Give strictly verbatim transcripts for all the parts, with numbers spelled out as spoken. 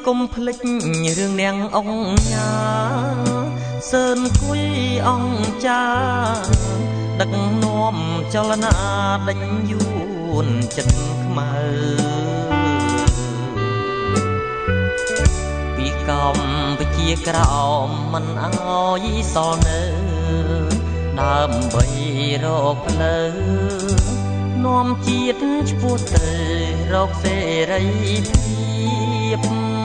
ុំភ្លេចរឿងនាងអង្គញ៉ាសឿនគួយអង្គចាដឹកនាំចលនាដេញយួនចិត្តខ្មៅពីកម្ពុជាក្រោមមិនអើយសល់នៅដើម្បីរកផ្លូវនាំជាតិឆ្ពោះទៅរកសេរីភាព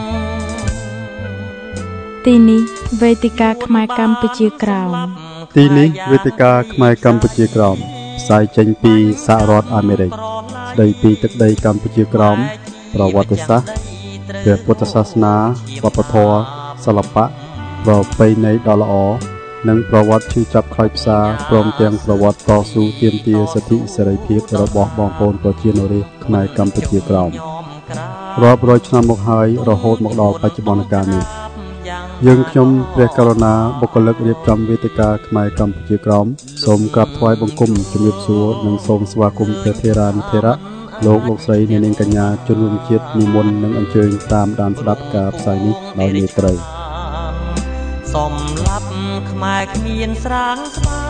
ទីនេះវេទិកាខ្មែរកម្ពុជាក្រោមទីនេះវេទិកាខ្មែរកម្ពុជាក្រោមផ្សាយចេញពីសហរដ្ឋអាមេរិកស្ដីពីទឹកដីកម្ពុជាក្រោមប្រវត្តិសាស្ត្រព្រះពុទ្ធសាសនាវប្បធម៌សិល្បៈប្រពៃណីដ៏ល្អនិងប្រវត្តិឈឺចាប់ខ្លោចផ្សាព្រមទាំងប្រវត្តិតស៊ូទាមទារសិទ្ធិសេរីភាពរបស់បងប្អូនប្រជាជនរាស្ត្រខ្មែរកម្ពុជាក្រោមរាប់រយឆ្នាំមកហើយរហូតមកដល់បច្ចុប្បន្នកាលនេះយើងខ្ញុំព្រះករុណាបុគ្គលិករៀបចំវេទិកាខ្មែរកម្ពុជាក្រោមសូមក្រាបថ្វាយបង្គំជំរាបសួរនិងសូមស្វាគមន៍ព្រះថេរានុថេរៈលោកលោកស្រីអ្នកនាងកញ្ញាជនរួមជាតិនិមន្តនិងអញ្ជើញតាមដានស្ដាប់ការផ្សាយនេះដោយមេត្រីសំឡាប់ខ្មែរគ្មានស្រាងស្មើ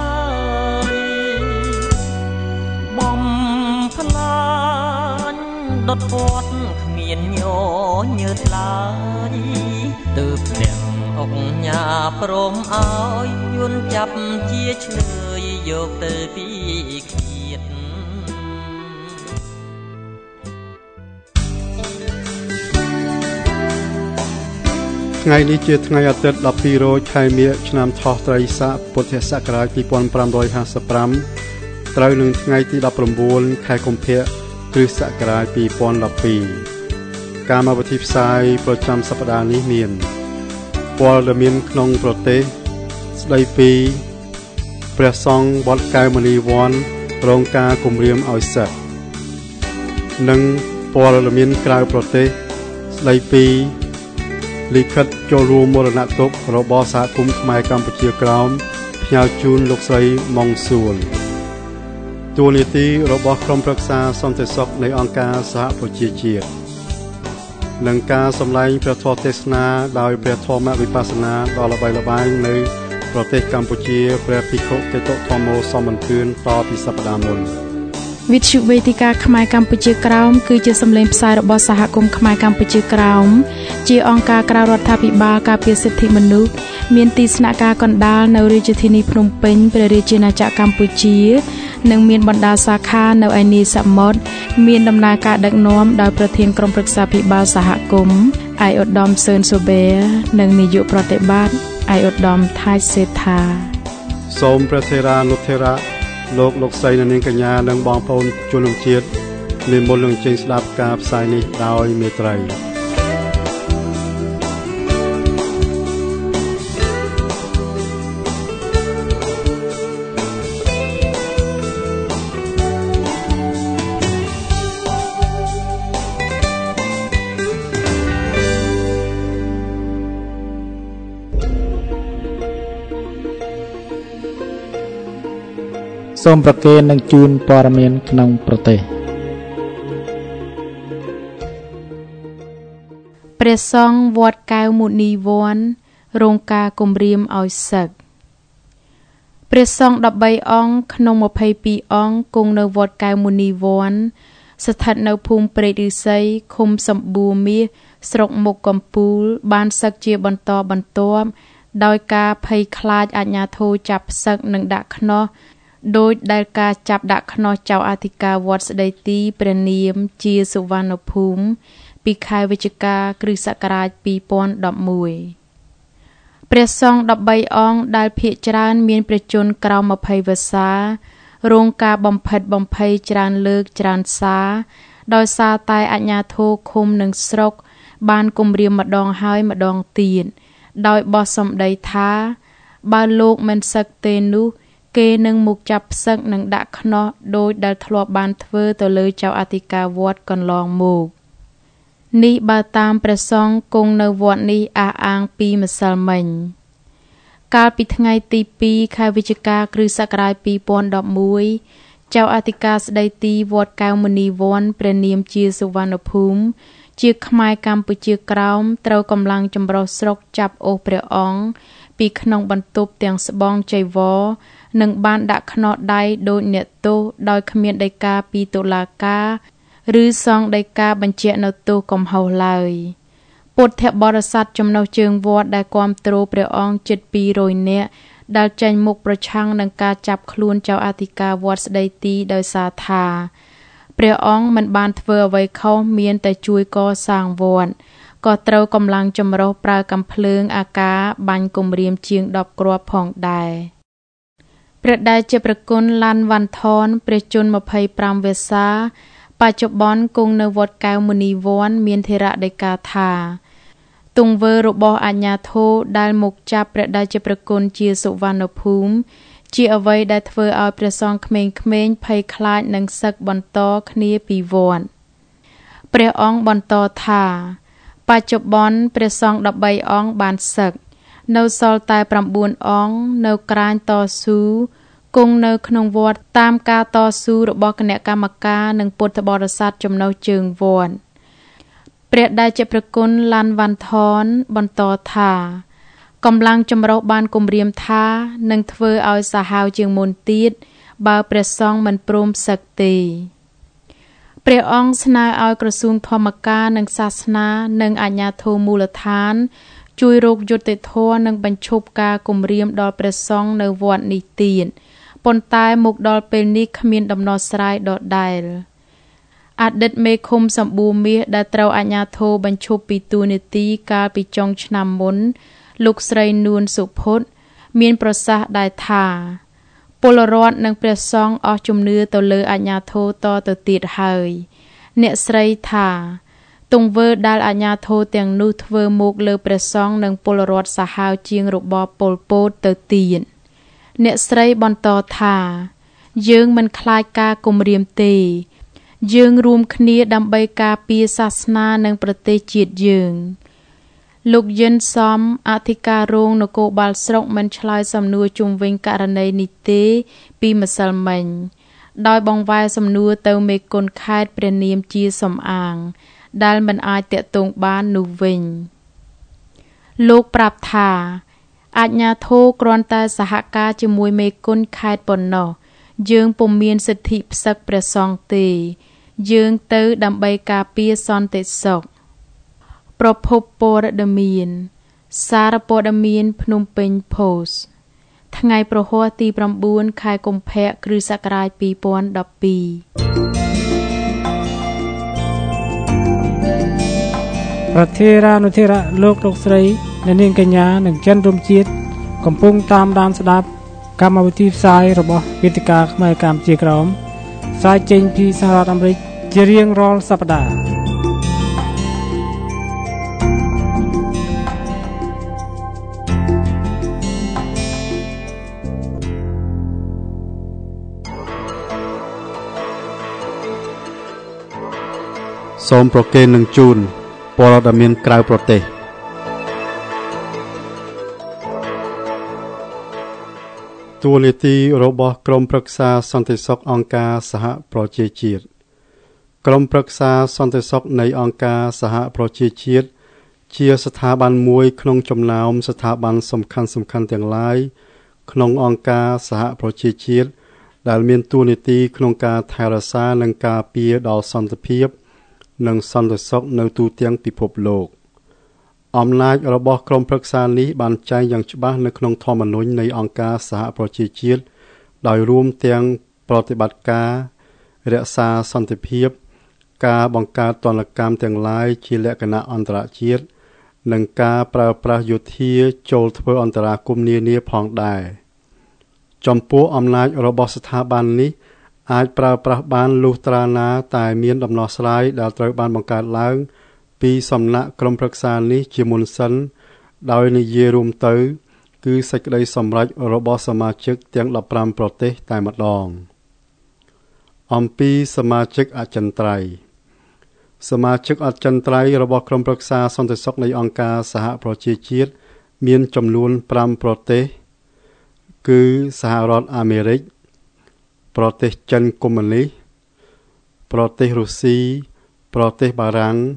បំផ្លាញដុតពតគ្មានញញើតឡើយទើបទាំងអង្គញាព្រមឲ្យយួនចាប់ជាឆ្លើយយកទៅពីឃាតថ្ងៃនេះជាថ្ងៃអាទិត្យដប់ពីររោចខែមិញឆ្នាំថោះត្រីស័កពុទ្ធសករាជពីរពាន់ប្រាំរយហាសិបប្រាំត្រូវនឹងថ្ងៃទីដប់ប្រាំបួនខែកុម្ភៈគ្រិស្តសករាជពីរពាន់ដប់ពីរកម្មវិធីផ្សាយប្រចាំសប្តាហ៍នេះមានព័ត៌មានក្នុងប្រទេសស្ដីពីព្រះសង្ឃវត្តកែវមនីវ័នរងការគំរាមឲ្យសឹកនិងព័ត៌មានក្រៅប្រទេសស្ដីពីលិខិតចូលរួមមរណទុក្ខរបស់សហគមន៍ខ្មែរកម្ពុជាក្រោមផ្ញើជូនលោកស្រីម៉ុងសួលទួលនីតិរបស់ក្រុមប្រឹក្សាសន្តិសុខនៃអង្គការសហប្រជាជាតិនិងការសម្ដែងព្រះធម៌ទេសនាដោយព្រះធម្មវិបស្សនាដ៏ល្បីល្បាញនៅប្រទេសកម្ពុជាព្រះភិក្ខុតេតុធម្មោសមន្ទឿនតពីសប្តាហ៍មុនវិទ្យុវេទិកាខ្មែរកម្ពុជាក្រោមគឺជាសម្លេងផ្សាយរបស់សហគមន៍ខ្មែរកម្ពុជាក្រោមជាអង្គការក្រៅរដ្ឋាភិបាលការពារសិទ្ធិមនុស្សមានទីស្នាក់ការកណ្ដាលនៅរាជធានីភ្នំពេញព្រះរាជាណាចក្រកម្ពុជានិងមានបណ្ដាសាខានៅឯនីសមុទ្រមានដំណើរការដឹកនាំដោយប្រធានក្រុមប្រឹក្សាភិបាលសហគមន៍ឯកឧត្តមសឿនសូបេនិងនាយកប្រតិបត្តិឯកឧត្តមថៃសេដ្ឋាសូមព្រះថេរានុថេរៈលោកលោកស្រីនាងកញ្ញានិងបងប្អូនជនរួមជាតិនិមន្តនឹងចេញស្ដាប់ការផ្សាយនេះដោយមេត្រីសូមប្រគេននិងជូនព័ត៌មានក្នុងប្រទេសព្រះសង្ឃវត្តកែវមុនីវ័នរងការគំរាមឲ្យសឹកព្រះសង្ឃដប់បីអង្គក្នុងម្ភៃពីរអង្គគង់នៅវត្តកែវមុនីវ័នស្ថិតនៅភូមិព្រែកឫស្សីឃុំសម្បួរមាសស្រុកមុខកំពូលបានសឹកជាបន្តបន្ទាប់ដោយការភ័យខ្លាចអាជ្ញាធរចាប់សឹកនិងដាក់ខ្នោះដោយដែលការចាប់ដាក់ខ្នោះចៅអធិការវត្តស្ដីទីព្រះនាមជាសុវណ្ណភូមិពីខែវិច្ឆិកាគ្រិស្តសករាជពីរពាន់ដប់មួយព្រះសង្ឃដប់បីអង្គដែលភាគច្រើនមានព្រះជន្មក្រោមម្ភៃវស្សាររងការបំផិតបំភ័យច្រើនលើកច្រើនសារដោយសារតែអាជ្ញាធរឃុំនិងស្រុកបានគំរាមម្ដងហើយម្ដងទៀតដោយបោះសម្ដីថាបើលោកមិនសឹកទេនោះគេនឹងមកចាប់ផ្សឹកនិងដាក់ខ្នោះដោយដែលធ្លាប់បានធ្វើទៅលើចៅអធិការវត្តកន្លងមកនេះបើតាមព្រះសង្ឃគង់នៅវត្តនេះអះអាងពីម្សិលមិញកាលពីថ្ងៃទីពីរខែវិច្ឆិកាគ្រិស្តសករាជពីរពាន់ដប់មួយចៅអធិការស្ដីទីវត្តកែវមុនីវ័នព្រះនាមជាសុវណ្ណភូមិជាខ្មែរកម្ពុជាក្រោមត្រូវកម្លាំងចម្រុះស្រុកចាប់អូសព្រះអង្គពីក្នុងបន្ទប់ទាំងស្បង់ចីវរនិងបានដាក់ខ្នោះដៃដូចអ្នកទោសដោយគ្មានដីកាពីតុលាការឬសងដីកាបញ្ជាក់នៅទោសកំហុសឡើយពុទ្ធបរិស័ទចំណុះជើងវត្តដែលគាំទ្រព្រះអង្គជិតពីររយនាក់ដែលចេញមុខប្រឆាំងនឹងការចាប់ខ្លួនចៅអធិការវត្តស្ដីទីដោយសារថាព្រះអង្គមិនបានធ្វើអ្វីខុសមានតែជួយកសាងវត្តក៏ត្រូវកម្លាំងចម្រុះប្រើកាំភ្លើងអាកាសបាញ់គំរាមជាងដប់គ្រាប់ផងដែរព្រះដែលជាប្រគុណឡាន់វ៉ាន់ថនព្រះជន្មម្ភៃប្រាំវស្សាបច្ចុប្បន្នគង់នៅវត្តកែវមុនីវ័នមានធរៈដីកាថាទង្វើរបស់អាជ្ញាធរដែលមកចាប់ព្រះដែលជាប្រគុណជាសុវណ្ណភូមិជាអ្វីដែលធ្វើឲ្យព្រះសង្ឃក្មេងៗភ័យខ្លាចនឹងសឹកបន្តគ្នាពីវត្តព្រះអង្គបន្តថាបច្ចុប្បន្នព្រះសង្ឃដប់បីអង្គបានសឹកនៅសល់តែប្រាំបួនអង្គនៅក្រាញតស៊ូគង់នៅក្នុងវត្តតាមការតស៊ូរបស់គណៈកម្មការនិងពុទ្ធបរិស័ទចំណុះជើងវត្តព្រះដែលជាប្រគុណឡាន់វ៉ាន់ថនបន្តថាកម្លាំងចម្រុះបានគំរាមថានឹងធ្វើឲ្យសាហាវជាងមុនទៀតបើព្រះសង្ឃមិនព្រមសឹកទេព្រះអង្គស្នើឲ្យក្រសួងធម្មការនិងសាសនានិងអាជ្ញាធរមូលដ្ឋានជួយរកយុត្តិធម៌និងបញ្ឈប់ការគំរាមដល់ព្រះសង្ឃនៅវត្តនេះទៀតប៉ុន្តែមកដល់ពេលនេះគ្មានដំណោះស្រាយដដែលអតីតមេឃុំសម្បូរមាសដែលត្រូវអាជ្ញាធរបញ្ឈប់ពីតួនាទីកាលពីចុងឆ្នាំមុនលោកស្រីនួនសុផុតមានប្រសាសន៍ដែរថាពលរដ្ឋនិងព្រះសង្ឃអស់ជំនឿទៅលើអាជ្ញាធរតទៅទៀតហើយអ្នកស្រីថាទង្វើដែលអាជ្ញាធរទាំងនោះធ្វើមកលើព្រះសង្ឃនិងពលរដ្ឋសាហាវជាងរបបប៉ុលពតទៅទៀតអ្នកស្រីបន្តថាយើងមិនខ្លាចការគំរាមទេយើងរួមគ្នាដើម្បីការពារសាសនានិងប្រទេសជាតិយើងលោកយិនសំអធិការរងនគរបាលស្រុកមិនឆ្លើយសំណួរជុំវិញករណីនេះទេពីម្សិលមិញដោយបង្វែរសំណួរទៅមេគុណខេត្តព្រះនាមជាសំអាងដែលមិនអាចតាក់ទងបាននោះវិញលោកប្រាប់ថាអាជ្ញាធរគ្រាន់តែសហការជាមួយមេគុណខេត្តប៉ុណ្ណោះយើងពុំមានសិទ្ធិផ្សឹកព្រះសង្ឃទេយើងទៅដើម្បីការពារសន្តិសុខប្រភពព័ត៌មានសារព័ត៌មានភ្នំពេញ Post ថ្ងៃប្រហ័សទីប្រាំបួនខែកុម្ភៈគ្រិស្តសករាជពីរពាន់ដប់ពីរប្រធានានុធិរៈលោកលោកស្រីអ្នកនាងកញ្ញានិងចិនរំជាតិកំពុងតាមដានស្ដាប់កម្មវិធីផ្សាយរបស់វេទិកាខ្មែរកម្ពុជាក្រោមផ្សាយចេញពីសហរដ្ឋអាមេរិកជារៀងរាល់សប្តាហ៍សូមប្រគេននឹងជូនព័ត៌មានក្រៅប្រទេសតួនាទីរបស់ក្រុមប្រឹក្សាសន្តិសុខអង្គការសហប្រជាជាតិក្រុមប្រឹក្សាសន្តិសុខនៃអង្គការសហប្រជាជាតិជាស្ថាប័នមួយក្នុងចំណោមស្ថាប័នសំខាន់សំខាន់ទាំងឡាយក្នុងអង្គការសហប្រជាជាតិដែលមានតួនាទីក្នុងការថែរក្សានិងការពារដល់សន្តិភាពនិងសន្តិសុខនៅទូទាំងពិភពលោកអំណាចរបស់ក្រុមប្រឹក្សានេះបានចែងយ៉ាងច្បាស់នៅក្នុងធម្មនុញ្ញនៃអង្គការសហប្រជាជាតិដោយរួមទាំងប្រតិបត្តិការរក្សាសន្តិភាពការបង្កើតទណ្ឌកម្មទាំងឡាយជាលក្ខណៈអន្តរជាតិនិងការប្រើប្រាស់យោធាចូលធ្វើអន្តរាគមន៍នានាផងដែរចំពោះអំណាចរបស់ស្ថាប័ននេះអាចប្រើប្រាស់បានលុះត្រាណាតែមានដំណោះស្រាយដែលត្រូវបានបង្កើតឡើងពីសំណាក់ក្រុមប្រឹក្សានេះជាមុនសិនដោយនិយាយរួមទៅគឺសេចក្តីសម្រេចរបស់សមាជិកទាំងដប់ប្រាំប្រទេសតែម្ដងអំពីសមាជិកអចិន្ត្រៃយ៍សមាជិកអចិន្ត្រៃយ៍របស់ក្រុមប្រឹក្សាសន្តិសុខនៃអង្គការសហប្រជាជាតិមានចំនួនប្រាំប្រទេសគឺសហរដ្ឋអាមេរិកប្រទេសចិនកុម្មុយនីសប្រទេសរុស្ស៊ីប្រទេសបារាំង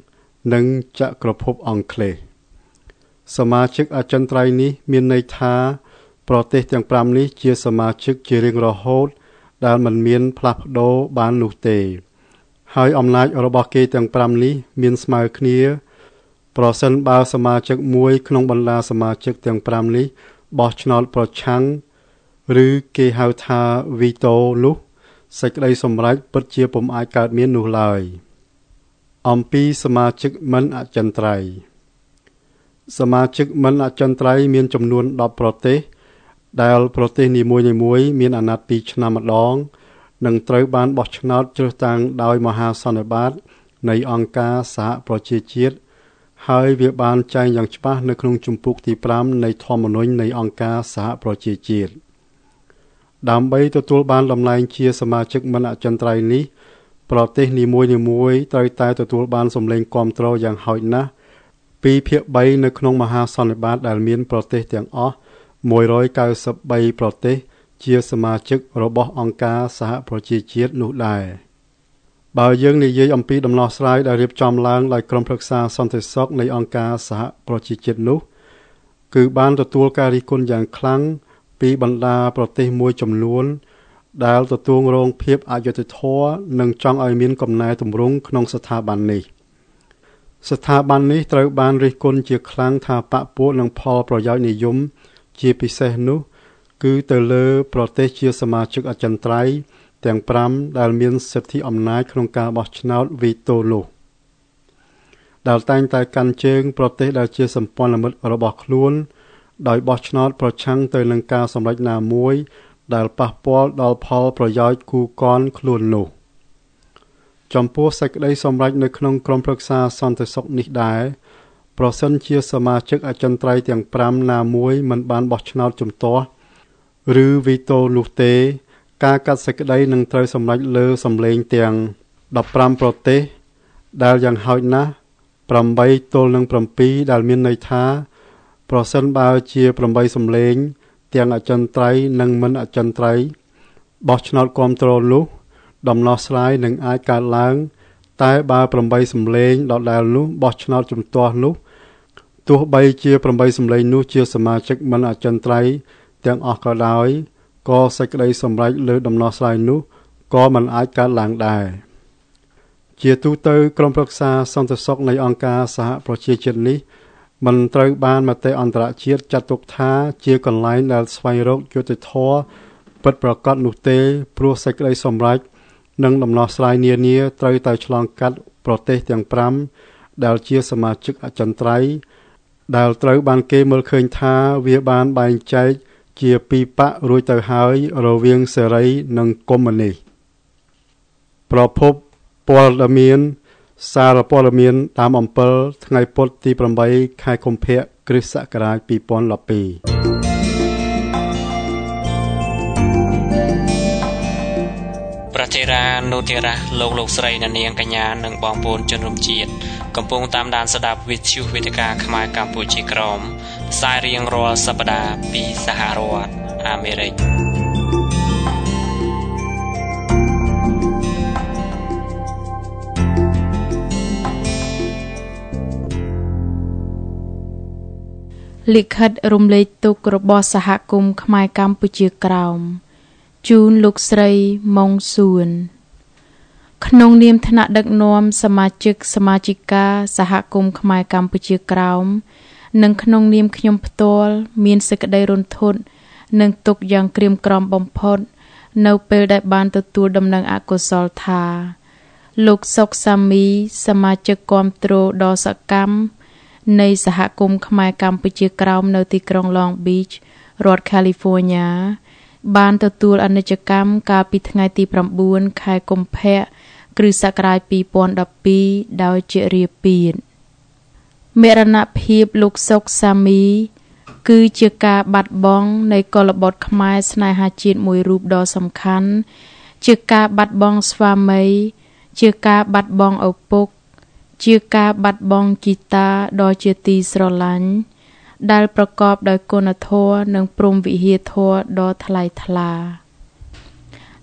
និងចក្រភពអង់គ្លេសសមាជិកអចិន្ត្រៃយ៍នេះមានន័យថាប្រទេសទាំងប្រាំនេះជាសមាជិកជារៀងរហូតដែលមិនមានផ្លាស់ប្ដូរបាននោះទេហើយអំណាចរបស់គេទាំងប្រាំនេះមានស្មើគ្នាប្រសិនបើសមាជិកមួយក្នុងបណ្ដាសមាជិកទាំងប្រាំនេះបោះឆ្នោតប្រឆាំងឬគេហៅថាវីតូនោះសេចក្តីសម្រេចពិតជាពុំអាចកើតមាននោះឡើយអំពីសមាជិកមិនអចិន្ត្រៃយ៍សមាជិកមិនអចិន្ត្រៃយ៍មានចំនួនដប់ប្រទេសដែលប្រទេសនីមួយៗមានអាណត្តិពីរឆ្នាំម្ដងនិងត្រូវបានបោះឆ្នោតជ្រើសតាំងដោយមហាសន្និបាតនៃអង្គការសហប្រជាជាតិហើយវាបានចែងយ៉ាងច្បាស់នៅក្នុងជំពូកទីប្រាំនៃធម្មនុញ្ញនៃអង្គការសហប្រជាជាតិដើម្បីទទួលបានតំណែងជាសមាជិកមិនអចិន្ត្រៃយ៍នេះប្រទេសនីមួយៗត្រូវតែទទួលបានសម្លេងគាំទ្រយ៉ាងហោចណាស់ពីរភាគបីនៅក្នុងមហាសន្និបាតដែលមានប្រទេសទាំងអស់មួយរយកៅសិបបីប្រទេសជាសមាជិករបស់អង្គការសហប្រជាជាតិនោះដែរបើយើងនិយាយអំពីដំណោះស្រាយដែលរៀបចំឡើងដោយក្រុមប្រឹក្សាសន្តិសុខនៃអង្គការសហប្រជាជាតិនោះគឺបានទទួលការរិះគន់យ៉ាងខ្លាំងពីបណ្ដាប្រទេសមួយចំនួនដែលទទួលរងភាពអយុត្តិធម៌និងចង់ឲ្យមានកំណែទម្រង់ក្នុងស្ថាប័ននេះស្ថាប័ននេះត្រូវបានរិះគន់ជាខ្លាំងថាបកពួកនឹងផលប្រយោជន៍និយមជាពិសេសនោះគឺទៅលើប្រទេសជាសមាជិកអចិន្ត្រៃយ៍ទាំងប្រាំដែលមានសិទ្ធិអំណាចក្នុងការបោះឆ្នោតវីតូនោះដែលតែងតែកាន់ជើងប្រទេសដែលជាសម្ព័ន្ធមិត្តរបស់ខ្លួនដោយបោះឆ្នោតប្រឆាំងទៅនឹងការសម្រេចណាមួយដែលប៉ះពាល់ដល់ផលប្រយោជន៍គូកនខ្លួននោះចំពោះសេចក្តីសម្រេចនៅក្នុងក្រុមប្រឹក្សាសន្តិសុខនេះដែរប្រសិនជាសមាជិកអចិន្ត្រៃយ៍ទាំងប្រាំណាមួយមិនបានបោះឆ្នោតជំទាស់ឬវីតូនោះទេការកាត់សេចក្តីនឹងត្រូវសម្រេចលើសម្លេងទាំងដប់ប្រាំប្រទេសដែលយ៉ាងហោចណាស់ប្រាំបីទល់នឹងប្រាំពីរដែលមានន័យថាប្រសិនបើជាប្រាំបីសម្លេងទាំងអចិន្ត្រៃយ៍និងមិនអចិន្ត្រៃយ៍បោះឆ្នោតគាំទ្រនោះដំណោះស្រាយនឹងអាចកើតឡើងតែបើប្រាំបីសម្លេងដដែលនោះបោះឆ្នោតជំទាស់នោះទោះបីជាប្រាំបីសម្លេងនោះជាសមាជិកមិនអចិន្ត្រៃយ៍ទាំងអស់ក៏ដោយក៏សេចក្តីសម្រេចលើដំណោះស្រាយនោះក៏មិនអាចកើតឡើងដែរជាទូទៅក្រុមប្រឹក្សាសន្តិសុខនៃអង្គការសហប្រជាជាតិនេះមិនត្រូវបានមតិអន្តរជាតិចាត់ទុកថាជាកន្លែងដែលស្វែងរកយុត្តិធម៌ពិតប្រាកដនោះទេព្រោះសេចក្តីសម្រេចនិងដំណោះស្រាយនានាត្រូវតែឆ្លងកាត់ប្រទេសទាំងប្រាំដែលជាសមាជិកអចិន្ត្រៃយ៍ដែលត្រូវបានគេមើលឃើញថាវាបានបែងចែកជាពីរបករួចទៅហើយរវាងសេរីនិងកុម្មុយនីសប្រភពព័ត៌មានសារព័ត៌មានតាមអំពិលថ្ងៃពុធទីប្រាំបីខែកុម្ភៈគ្រិស្តសករាជពីរពាន់ដប់ពីរប្រតិរានុតិរៈលោកលោកស្រីនាងកញ្ញានិងបងប្អូនជនរួមជាតិកំពុងតាមដានស្ដាប់វិទ្យុវេទិកាខ្មែរកម្ពុជាក្រមផ្សាយរៀងរាល់សប្ដាហ៍ពីសហរដ្ឋអាមេរិកលិខិតរំលែកទុក្ខរបស់សហគមន៍ខ្មែរកម្ពុជាក្រោមជូនលោកស្រីម៉ុងសួនក្នុងនាមថ្នាក់ដឹកនាំសមាជិកសមាជិកាសហគមន៍ខ្មែរកម្ពុជាក្រោមនិងក្នុងនាមខ្ញុំផ្ទាល់មានសេចក្តីរន្ធត់និងទុក្ខយ៉ាងក្រៀមក្រំបំផុតនៅពេលដែលបានទទួលដំណឹងអកុសលថាលោកសុកសាមីសមាជិកគាំទ្រដ៏សកម្មនៃសហគមន៍ខ្មែរកម្ពុជាក្រោមនៅទីក្រុង Long Beach រដ្ឋ California បានទទួលអនិច្ចកម្មកាលពីថ្ងៃទីប្រាំបួនខែកុម្ភៈគ្រិស្តសករាជពីរពាន់ដប់ពីរដោយជារាពាធមរណភាពលោកសុកសាមីគឺជាការបាត់បង់នៃកុលបុត្រខ្មែរស្នេហាជាតិមួយរូបដ៏សំខាន់ជាការបាត់បង់ស្វាមីជាការបាត់បង់ឪពុកជាការបាត់បង់ជីតាដ៏ជាទីស្រឡាញ់ដែលប្រកបដោយគុណធម៌និងព្រហ្មវិហារធម៌ដ៏ថ្លៃថ្លា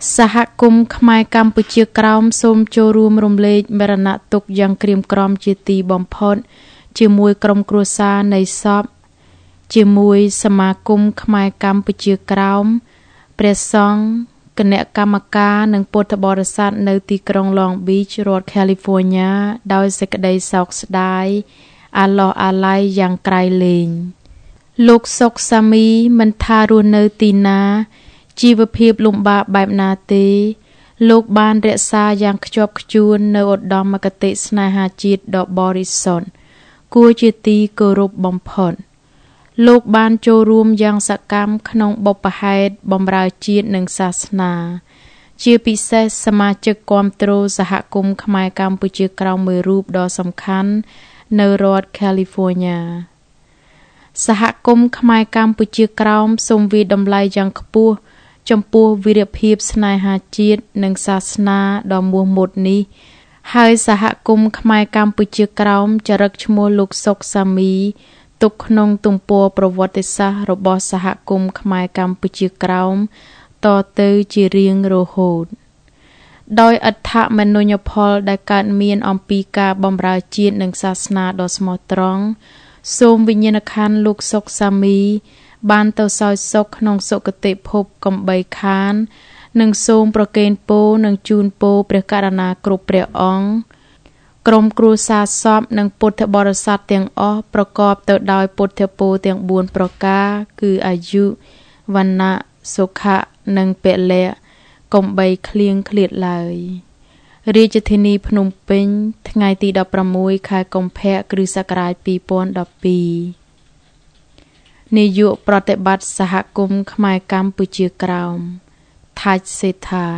សហគមន៍ខ្មែរកម្ពុជាក្រោមសូមចូលរួមរំលែកមរណទុក្ខយ៉ាងក្រៀមក្រំជាទីបំផុតជាមួយក្រុមគ្រួសារនៃសពជាមួយសមាគមខ្មែរកម្ពុជាក្រោមព្រះសង្ឃគណៈកម្មការនិងពុទ្ធបរិស័ទនៅទីក្រុង Long Beach រដ្ឋ California ដោយសេចក្តីសោកស្ដាយអាឡោះអាល័យយ៉ាងក្រៃលែងលោកសុកសាមីមិនថារស់នៅទីណាជីវភាពលំបាកបែបណាទេលោកបានរក្សាយ៉ាងខ្ជាប់ខ្ជួននៅឧត្តមគតិស្នេហាជាតិដ៏បរិសុទ្ធគួរជាទីគោរពបំផុតលោកបានចូលរួមយ៉ាងសកម្មក្នុងបុព្វហេតុបម្រើជាតិនិងសាសនាជាពិសេសសមាជិកគាំទ្រសហគមន៍ខ្មែរកម្ពុជាក្រោមមួយរូបដ៏សំខាន់នៅរដ្ឋ California សហគមន៍ខ្មែរកម្ពុជាក្រោមសូមវាយតម្លៃយ៉ាងខ្ពស់ចំពោះវីរភាពស្នេហាជាតិនិងសាសនាដ៏មោះមុតនេះហើយសហគមន៍ខ្មែរកម្ពុជាក្រោមចារឹកឈ្មោះលោកសុកសាមីទុកក្នុងទំព័រប្រវត្តិសាស្ត្ររបស់សហគមន៍ខ្មែរកម្ពុជាក្រោមតទៅជារៀងរហូតដោយអត្ថមនុញ្ញផលដែលកើតមានអំពីការបម្រើជាតិនិងសាសនាដ៏ស្មោះត្រង់សូមវិញ្ញាណក្ខន្ធលោកសុកសាមីបានទៅសោយសុខក្នុងសុគតិភពកំបីខាននិងសូមប្រគេនពរនិងជូនពរព្រះករុណាគ្រប់ព្រះអង្គក្រុមគ្រួសារសពនិងពុទ្ធបរិស័ទទាំងអស់ប្រកបទៅដោយពុទ្ធពរទាំងបួនប្រការគឺអាយុវណ្ណៈសុខៈនិងពលៈកុំបីឃ្លៀងឃ្លាតឡើយរាជធានីភ្នំពេញថ្ងៃទីដប់ប្រាំមួយខែកុម្ភៈគ្រិស្តសករាជពីរពាន់ដប់ពីរនាយកប្រតិបត្តិសហគមន៍ខ្មែរកម្ពុជាក្រោមថាច់សេដ្ឋា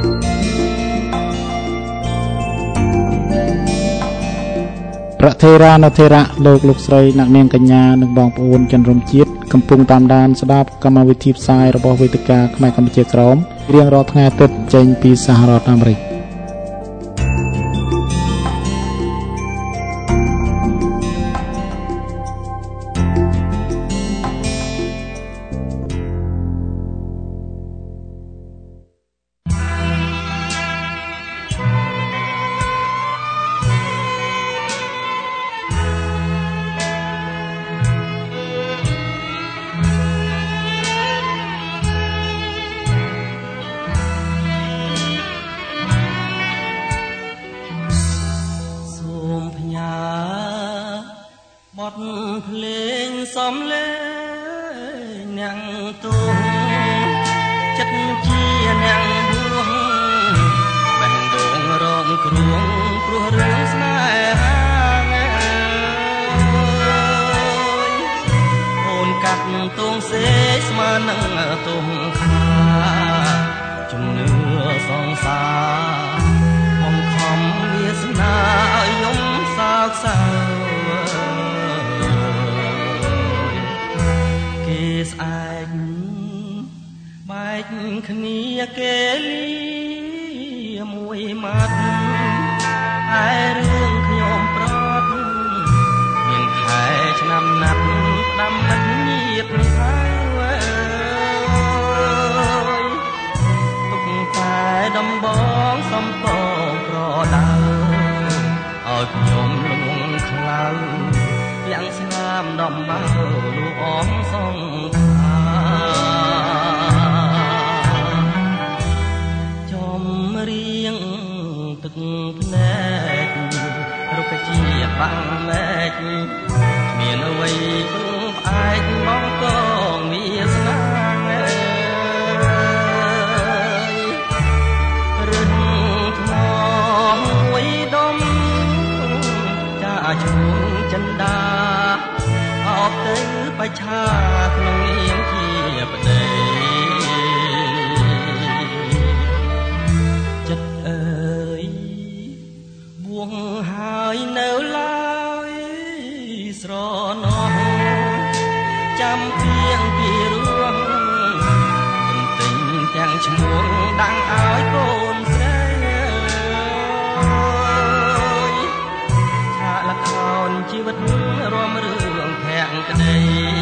ប្រធេរានុធេរៈលោកលោកស្រីអ្នកនាងកញ្ញានិងបងប្អូនជនរួមជាតិកំពុងតាមដានស្ដាប់កម្មវិធីផ្សាយរបស់វេទិកាខ្មែរកម្ពុជាក្រោមរៀងរាល់ថ្ងៃអាទិត្យចេញពីសហរដ្ឋអាមេរិក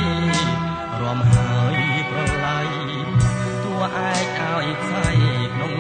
ឯកឲ្យខ្សែក្នុង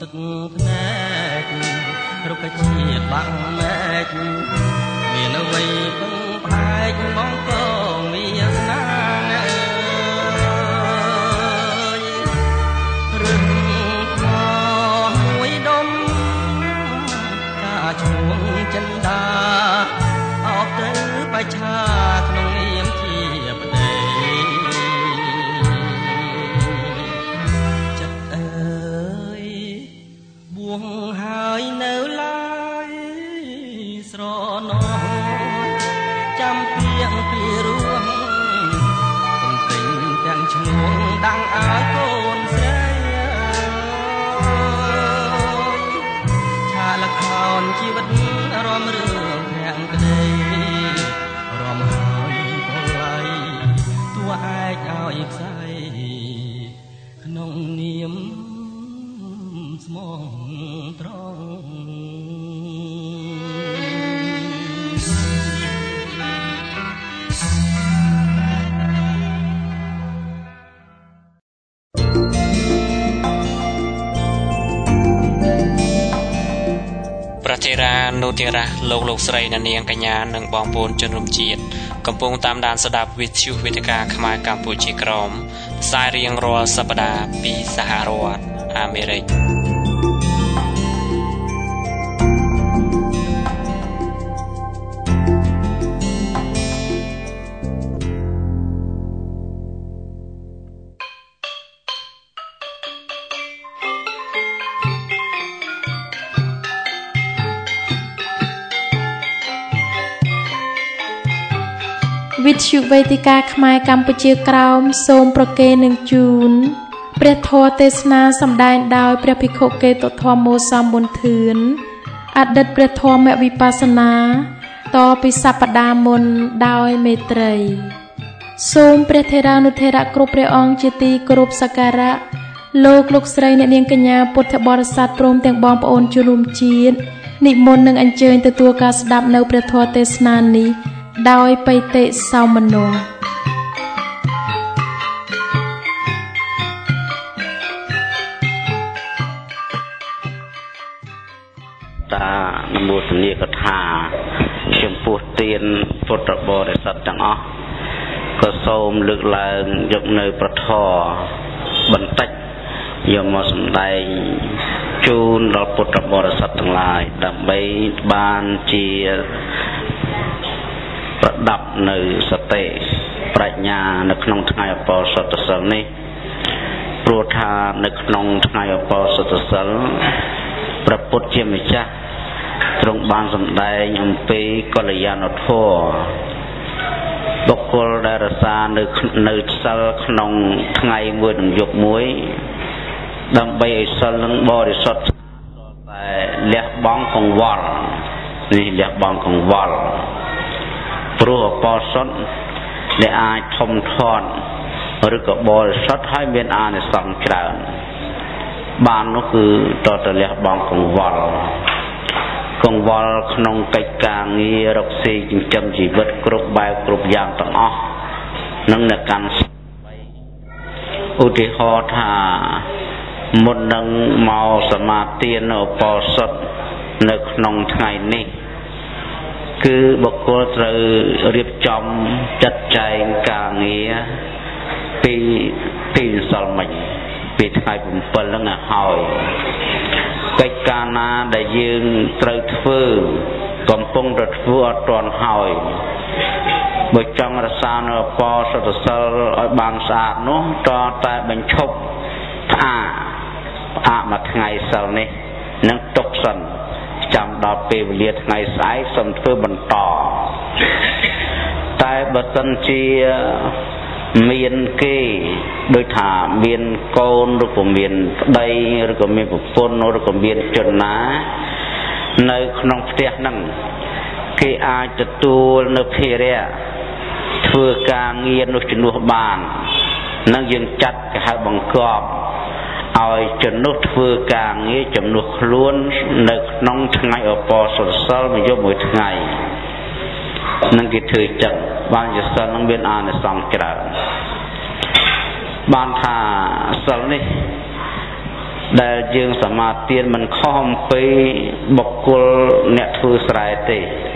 ទឹកភ្នែករុក្ខជាតិបាំងមែកមានអ្វីពឹងផ្អែកបងក៏មានស្នាងរឹងថ្មមួយដុំកាឈ្មោះចិន្តាអោបទៅបច្ឆាក្នុងនាមជាប្តីចិត្តអើយបួងហើយនៅឡើយស្រណោះចាំពីងពីរួងកំពេញទាំងឈ្មោះដាំងឲ្យកូនស្រីឆាលខោនជីវិតរំរឿងខាងក្តីរំហើយប្រឡ័យតួឯកឲ្យផ្សាយក្នុងនាមស្មងត្រង់ប្រតិរានុតិរៈលោកលោកស្រីនាងកញ្ញានិងបងប្អូនជនរួមជាតិកំពុងតាមដានស្ដាប់វិទ្យុវេទិកាខ្មែរកម្ពុជាក្រមផ្សាយរៀងរាល់សប្ដាហ៍ពីសហរដ្ឋអាមេរិកវិទ្យុវេទិកាខ្មែរកម្ពុជាក្រោមសូមប្រគេននឹងជូនព្រះធម៌ទេសនាសម្ដែងដោយព្រះភិក្ខុកេតុធម្មោសំបុនធឿនអតីតព្រះធម្មវិបស្សនាតពីសព្ទាមុនដោយមេត្រីសូមព្រះថេរានុថេរៈគ្រប់ព្រះអង្គជាទីគោរពសក្ការៈលោកលោកស្រីអ្នកនាងកញ្ញាពុទ្ធបរិស័ទព្រមទាំងបងប្អូនជនរួមជាតិនិមន្តនឹងអញ្ជើញទទួលការស្ដាប់នៅព្រះធម៌ទេសនានេះដោយបៃតេសោមនស្សតានមោទនីកថាចំពោះទានពុទ្ធបរិស័ទទាំងអស់ក៏សូមលើកឡើងយកនៅប្រធរបន្តិចយកមកសម្ដែងជូនដល់ពុទ្ធបរិស័ទទាំងឡាយដើម្បីបានជាប្រដាប់នៅសតិប្រាជ្ញានៅក្នុងថ្ងៃឧបោសថសិលនេះព្រោះថានៅក្នុងថ្ងៃឧបោសថសិលព្រះពុទ្ធជាម្ចាស់ទ្រង់បានសម្ដែងអំពីកល្យាណធម៌បុគ្គលដែលរក្សានៅនៅសិលក្នុងថ្ងៃមួយនិងយប់មួយដើម្បីឲ្យសិលនឹងបរិសុទ្ធតែលះបង់កង្វល់នេះលះបង់កង្វល់ព្រោះឧបោសថដែលអាចធំធាត់ឬក៏បរិសុទ្ធហើយមានអានិសង្សច្រើនបាននោះគឺតតលះបង់កង្វល់កង្វល់ក្នុងកិច្ចការងាររកស៊ីចិញ្ចឹមជីវិតគ្រប់បែបគ្រប់យ៉ាងទាំងអស់នឹងនៅកាន់ឧទាហរណ៍ថាមុននឹងមកសមាទានឧបោសថនៅក្នុងថ្ងៃនេះគឺបុគ្គលត្រូវរៀបចំចាត់ចែងការងារពីពីសល់មិញពីថ្ងៃ7ហ្នឹងឲ្យហើយកិច្ចការណាដែលយើងត្រូវធ្វើកំពុងតែធ្វើអត់ទាន់ហើយបើចង់រក្សានៅឧបោសថសិលឲ្យបានស្អាតនោះតតែបញ្ឈប់ផ្អាកផ្អាកមួយថ្ងៃសិលនេះនឹងទុកសិនចាំដល់ពេលវេលាថ្ងៃស្អែកសូមធ្វើបន្តតែបើសិនជាមានគេដូចថាមានកូនឬក៏មានប្តីឬក៏មានប្រពន្ធឬក៏មានជនណានៅក្នុងផ្ទះហ្នឹងគេអាចទទួលនៅភារៈធ្វើការងារនោះជំនួសបាននឹងយើងចាត់គេហៅបង្គាប់ឲ្យជំនួសធ្វើការងារជំនួសខ្លួននៅក្នុងថ្ងៃឧបោសថសិលមួយយប់មួយថ្ងៃនឹងគេធ្វើចឹងបានជាសិលនឹងមានអានិសង្សច្រើនបានថាសិលនេះដែលយើងសមាទានមិនខុសអំពីបុគ្គលអ្នកធ្វើស្រែទេ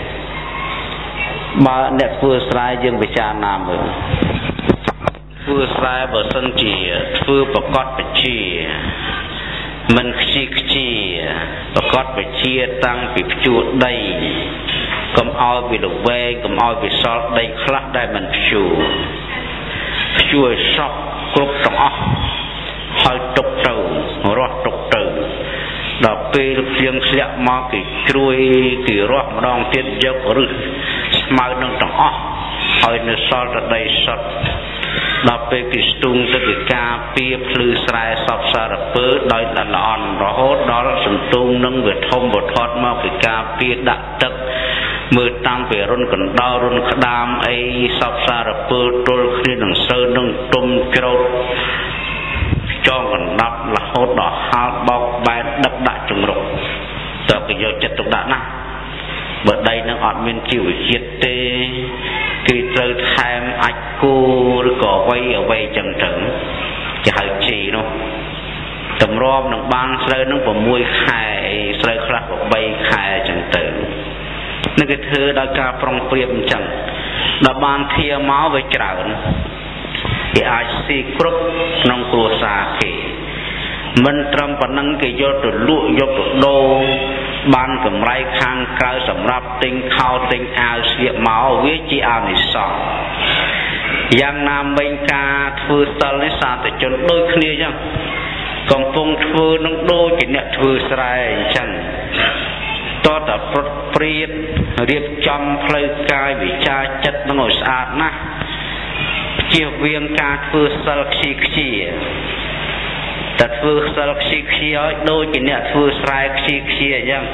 បើអ្នកធ្វើស្រែយើងពិចារណាមើលធ្វើស្រែបើសិនជាធ្វើប្រកបវិជ្ជាមិនខ្ជិលខ្ជាប្រកបវិជ្ជាតាំងពីភ្ជួរដីកុំឲ្យវាល្វែងកុំឲ្យវាសល់ដីខ្លះដែលមិនភ្ជួរភ្ជួរឲ្យសពគ្រប់ទាំងអស់ហើយទុកទៅរស់ទុកទៅដល់ពេលភ្លៀងធ្លាក់មកគេជ្រួយគេរស់ម្ដងទៀតយកឫសស្មៅនឹងទាំងអស់ហើយនៅសល់តែដីសុទ្ធដល់ពេលគេស្ទូងទៅគេការពារភ្លឺស្រែសពសារពើដោយល្អអន់រហូតដល់សន្ទូងនឹងវាធំវធាត់មកគេការពារដាក់ទឹកមើលតាំងពីរុនកណ្ដោរុនក្តាមអីសពសារពើទល់គ្នានឹងសើនឹងទុំច្រូតចងកណ្ដាប់រហូតដល់ហាលបោកបែកដឹកដាក់ជំរុកតើគេយកចិត្តទុកដាក់ណាស់បើដីនឹងអត់មានជីវជាតិទេគេត្រូវថែមអាចគូឬក៏អ្វីអ្វីចឹងទៅគេហៅជីនោះតម្រាំនឹងបានស្រូវនឹង6ខែស្រូវខ្លះក៏3ខែចឹងទៅនឹងគេធ្វើដោយការប្រុងប្រៀបអញ្ចឹងដល់បានធៀមកវាច្រើនគេអាចស៊ីគ្រប់ក្នុងគ្រួសារគេមិនត្រឹមប៉ុណ្ណឹងគេយកទៅលក់យកទៅដូរបានកម្រៃខាងក្រៅសម្រាប់ទិញខោទិញអាវស្លៀកមកវាជាអានិសង្សយ៉ាងណាមិញការធ្វើសិលនេះសាធុជនដូចគ្នាអញ្ចឹងកំពុងធ្វើនឹងដូចជាអ្នកធ្វើស្រែអញ្ចឹងតតតែប្រត់ព្រាតរៀបចំផ្លូវកាយវិចារចិត្តនឹងឲ្យស្អាតណាស់ជៀសវាងការធ្វើសិលខ្ជិលខ្ជាតែធ្វើសិលខ្ជិលខ្ជាឲ្យដូចជាអ្នកធ្វើស្រែខ្ជិលខ្ជាអញ្ចឹង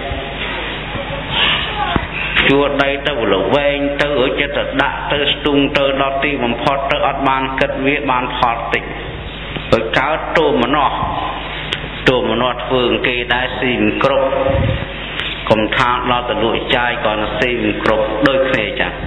ជួរដីទៅល្វែងទៅឲ្យចិត្តទៅដាក់ទៅស្ទុងទៅដល់ទីបំផុតទៅអត់បានគិតវាបានផលតិចឲ្យកើតទោមនោះទោមនោះធ្វើគេដែរស៊ីមិនគ្រប់កុំថាដល់ទៅលក់ចាយក៏ស៊ីមិនគ្រប់ដូចគ្នាចា៎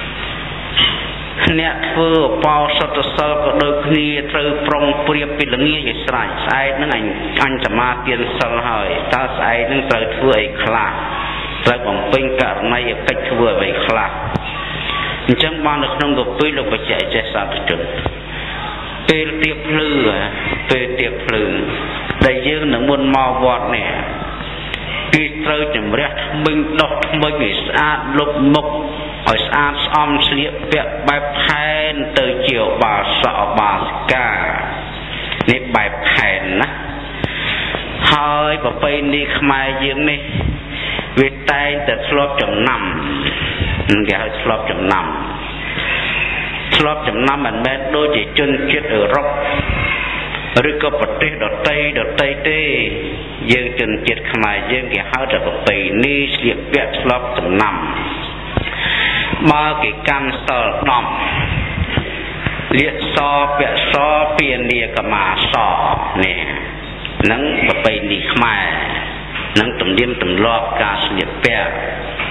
អ្នកធ្វើបោសុទ្ធសិលក៏ដូចគ្នាត្រូវប្រុងប្រៀបពីល្ងាចឲ្យស្រេចស្អែកនឹងអញអញសមាទានសិលហើយតើស្អែកនឹងត្រូវធ្វើអីខ្លះត្រូវបំពេញករណីកិច្ចធ្វើអ្វីខ្លះអញ្ចឹងបាននៅក្នុងកពីលោកបច្ចៈចេះសាធុជនពេលទៀបភ្លឺពេលទៀបភ្លឺដែលយើងនឹងមុនមកវត្តនេះគេត្រូវជំរះថ្មិញដោះថ្មិញឲ្យស្អាតលុបមុខឲ្យស្អាតស្អំស្លៀកពាក់បែបផែនទៅជាឧបាសកឧបាសិកានេះបែបផែនណាហើយប្រពៃណីខ្មែរយើងនេះវាតែងតែធ្លាប់ចំណាំគេហៅធ្លាប់ចំណាំធ្លាប់ចំណាំមិនមែនដូចជាជនជាតិអឺរ៉ុបឬក៏ប្រទេសដទៃដទៃទេយើងជនជាតិខ្មែរយើងគេហៅថាប្រពៃណីស្លៀកពាក់ធ្លាប់ចំណាំបើគេកាន់សល់ដប់លៀកសពាក់សពានាកមាសនេះនឹងប្រពៃណីខ្មែរនឹងទំនៀមទម្លាប់ការស្លៀកពាក់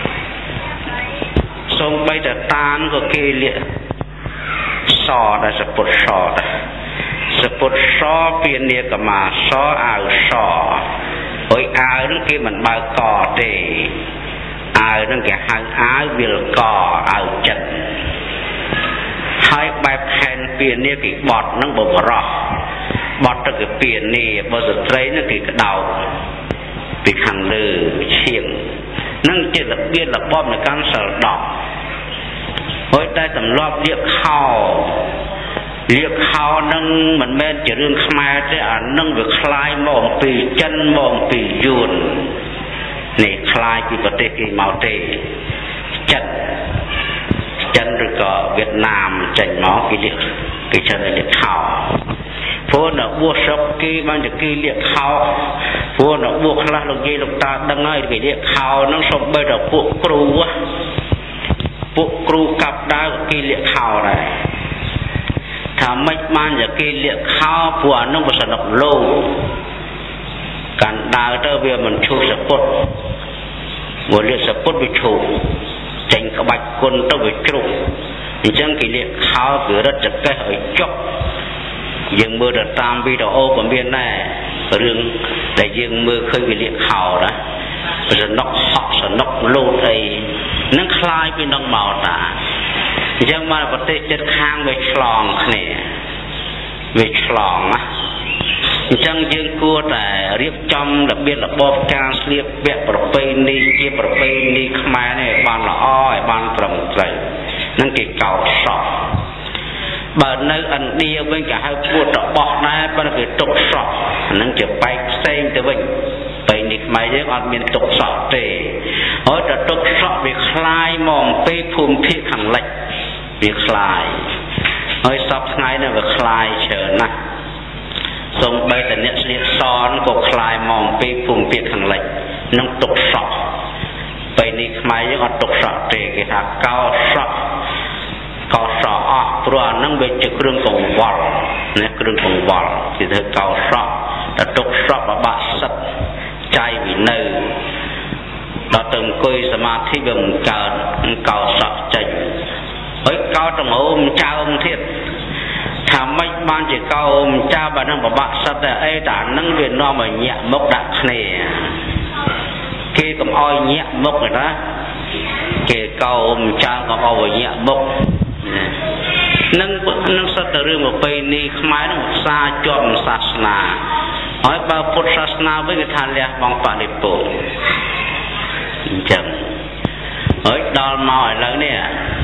សូម្បីតែតានក៏គេលៀកសដែលសពុតសដែរសពុតសពានាកមាសអាវសហើយអាវនឹងគេមិនបើកកទេអាវនឹងគេហៅអាវវិលកអាវចិត្តហើយបែបផែនពានាគេបត់នឹងបបរោះបត់ទៅគេពានាបើស្ត្រីនឹងគេក្តោបពីខាងលើឈៀងនឹងជារបៀបរបបនៃការសិលដប់ហើយតែទម្លាប់លៀកខោលៀកខោនឹងមិនមែនជារឿងខ្មែរទេអានឹងវាคล้ายមកអំពីចិនមកអំពីយួននេះคล้ายពីប្រទេសគេមកទេចិនចិនឬក៏វៀតណាមចេញមកគេលៀកគេចិនលៀកខោព្រោះនៅបួសស្រុកគេបានតែគេលៀកខោព្រោះនៅបួសខ្លះលោកយាយលោកតាដឹងហើយគេលៀកខោនឹងសូម្បីតែពួកគ្រូពួកគ្រូកាប់ដាវគេលៀកខោដែរថាមិនបានតែគេលៀកខោព្រោះអានោះវាសនុកលោកាន់ដើរទៅវាមិនឈូសសពុតមកលៀកសពុតវាឈូសចេញក្បាច់គុណទៅវាជ្រុះអញ្ចឹងគេលៀកខោគឺរឹតចកេះឲ្យចុកយើងមើលទៅតាមវីដេអូក៏មានដែររឿងដែលយើងមើលឃើញវាលាកខោណាសនុកហក់សនុកលូតអីនឹងคล้ายពីនឹងមកតាអញ្ចឹងមកប្រទេសជិតខាងវាឆ្លងគ្នាវាឆ្លងណាអញ្ចឹងយើងគួរតែរៀបចំរបៀបរបបការស្លៀកពាក់ប្រពៃណីជាប្រពៃណីខ្មែរនេះឲ្យបានល្អឲ្យបានត្រឹមត្រូវនឹងគេកោតសក់បើនៅឥណ្ឌាវិញគេហៅពួតរបស់ដែរប៉ុន្តែគេទុកសក់ហ្នឹងជាបែកផ្សេងទៅវិញបែកនេះខ្មែរយើងអត់មានទុកសក់ទេហើយតែទុកសក់វាคล้ายមកអំពីភូមិភាគខាងលិចវាคล้ายហើយសពថ្ងៃនេះវាคล้ายច្រើនណាស់សូម្បីតែអ្នកស្លៀកសក៏คล้ายមកអំពីភូមិភាគខាងលិចនឹងទុកសក់បែកនេះខ្មែរយើងអត់ទុកសក់ទេគេថាកោសក់កោសក់អស់ព្រោះអានឹងវាជាគ្រឿងកង្វល់ណាគ្រឿងកង្វល់គេធ្វើកោសក់តែទុកសក់បបាក់សិតចៃវិនៅដល់ទៅអង្គុយសមាធិវាមិនកើតកោសក់ចេញហើយកោតម្រូវមិនចើមទៀតថាម៉េចបានជាកោមិនចើមបើនឹងបបាក់សិតតែអីតែនឹងវានាំឲ្យញាក់មុខដាក់គ្នាគេកុំឲ្យញាក់មុខទេណាគេកោមិនចើមកុំឲ្យញាក់មុខនឹងនឹងសិតតែរឿងប្រពៃណីខ្មែរនឹងភាសាជាប់សាសនាហើយបើពុទ្ធសាសនាវិញគេថាលះបង់បរិពោធអញ្ចឹងហើយដល់មកឥឡូវនេះ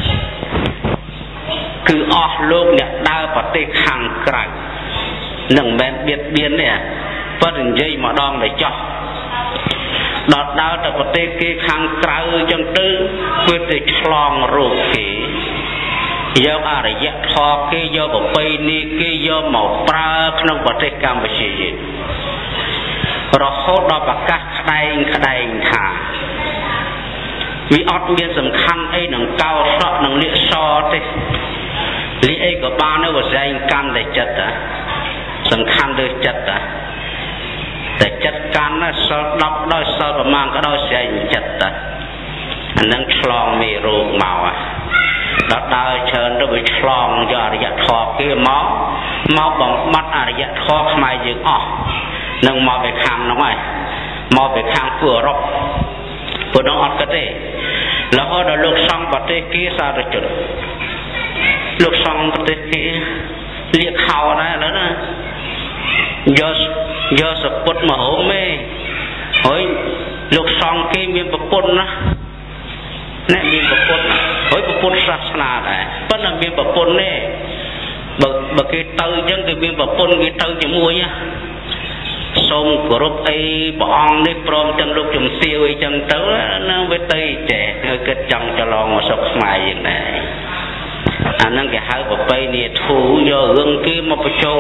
គឺអស់លោកអ្នកដើរប្រទេសខាងក្រៅនឹងមិនមែនបៀតបៀនទេប៉ុន្តែនិយាយម្ដងទៅចោះដល់ដើរទៅប្រទេសគេខាងក្រៅអញ្ចឹងទៅគឺទៅឆ្លងរោគគេយកអរិយធម៌គេយកប្រពៃណីគេយកមកប្រើក្នុងប្រទេសកម្ពុជាយើងរហូតដល់ប្រកាសក្តែងក្តែងថាវាអត់មានសំខាន់អីនឹងកោសក់នឹងលាកសទេលីអីក៏បាននៅវសែងកាន់តែចិត្តតាសំខាន់លើចិត្តតាតែចិត្តកាន់ណាសល់ដប់ដោយសល់ប្រមាណក៏ដោយស្រែងចិត្តតាអានឹងឆ្លងមេរោគមកដល់ដើរច្រើនទៅវាឆ្លងយកអរិយធម៌គេមកមកបំបត្តិអរិយធម៌ខ្មែរយើងអស់នឹងមកពីខាងនោះហើយមកពីខាងពួកអឺរ៉ុបពួកនោះអត់គិតទេរហូតដល់លោកសង្ឃប្រទេសគេសារជនលោកសង្ឃប្រទេសគេលាកខោដែរឥឡូវណាយកយកសពុតមកហូមទេហើយលោកសង្ឃគេមានប្រពន្ធណាអ្នកមានប្រពន្ធហើយប្រពន្ធសាសនាដែរប៉ុន្តែមានប្រពន្ធទេបើបើគេទៅអញ្ចឹងគេមានប្រពន្ធគេទៅជាមួយណាសូមគោរពអីព្រះអង្គនេះព្រមទាំងលោកជំទាវអីចឹងទៅណាវាទៅចេះគេគិតចង់ច្រឡងមកស្រុកខ្មែរយើងដែរអាហ្នឹងគេហៅប្រពៃណីធូយករឿងគេមកបញ្ចូល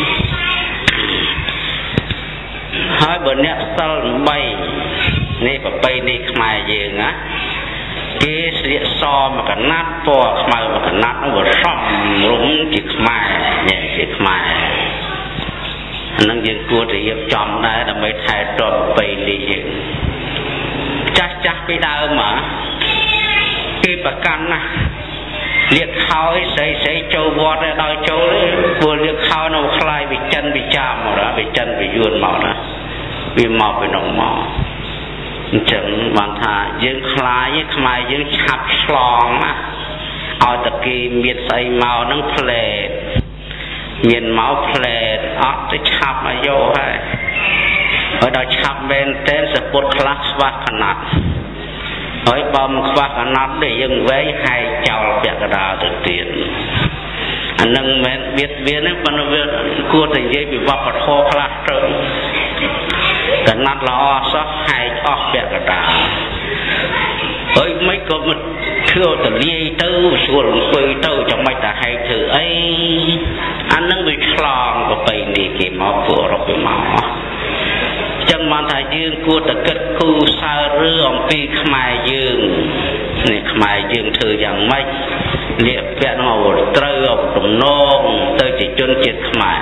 ហើយបើអ្នកសិលបីនេះប្រពៃណីខ្មែរយើងណាគេស្លៀកសមកកណាត់ពណ៌ខ្មៅមកកណាត់នោះវាសំរុំជាខ្មែរញ៉ែជាខ្មែរអានឹងយើងគួរតែរៀបចំដែរដើម្បីថែទាំប្រពៃណីយើងចាស់ចាស់ពីដើមមកគេប្រកាន់ណាលាកខោស្រីស្រីចូលវត្តដល់ចូលព្រោះលាកខោនៅខ្លាយវិចិនវិចាមមកណាវិចិនវិយួនមកណាវាមកពីនោះមកអញ្ចឹងបានថាយើងខ្លាយខ្មែរយើងឆាប់ឆ្លងណាឲ្យតែគេមានស្អីមកនឹងផ្លែតមានមកផ្លែតអត់ទៅឆាប់មកយកហើយហើយដល់ឆាប់មែនតែសពុតខ្លះខ្វះកណាត់ហើយបើមិនខ្វះកណាត់ទេយើងវែងហែកចោលពាក់កណ្ដាលទៅទៀតអានឹងមិនបៀតបៀនទេប៉ុន្តែវាគួរតែនិយាយពីវប្បធម៌ខ្លះទៅកណាត់ល្អសោះហែកអស់ពាក់កណ្ដាលហើយមិនក៏មិនធ្វើទៅលាយទៅស្រួលអង្គុយទៅចាំមិនតែហែកធ្វើអីអានឹងវាឆ្លងប្រពៃណីគេមកពួកអឺរ៉ុបវាមកចឹងបានថាយើងគួរតែគិតគូរសើរឿងអំពីខ្មែរយើងនេះខ្មែរយើងធ្វើយ៉ាងម៉េចលៀកពាក់នឹងអវត្រូវអវទំនងទៅជាជនជាតិខ្មែរ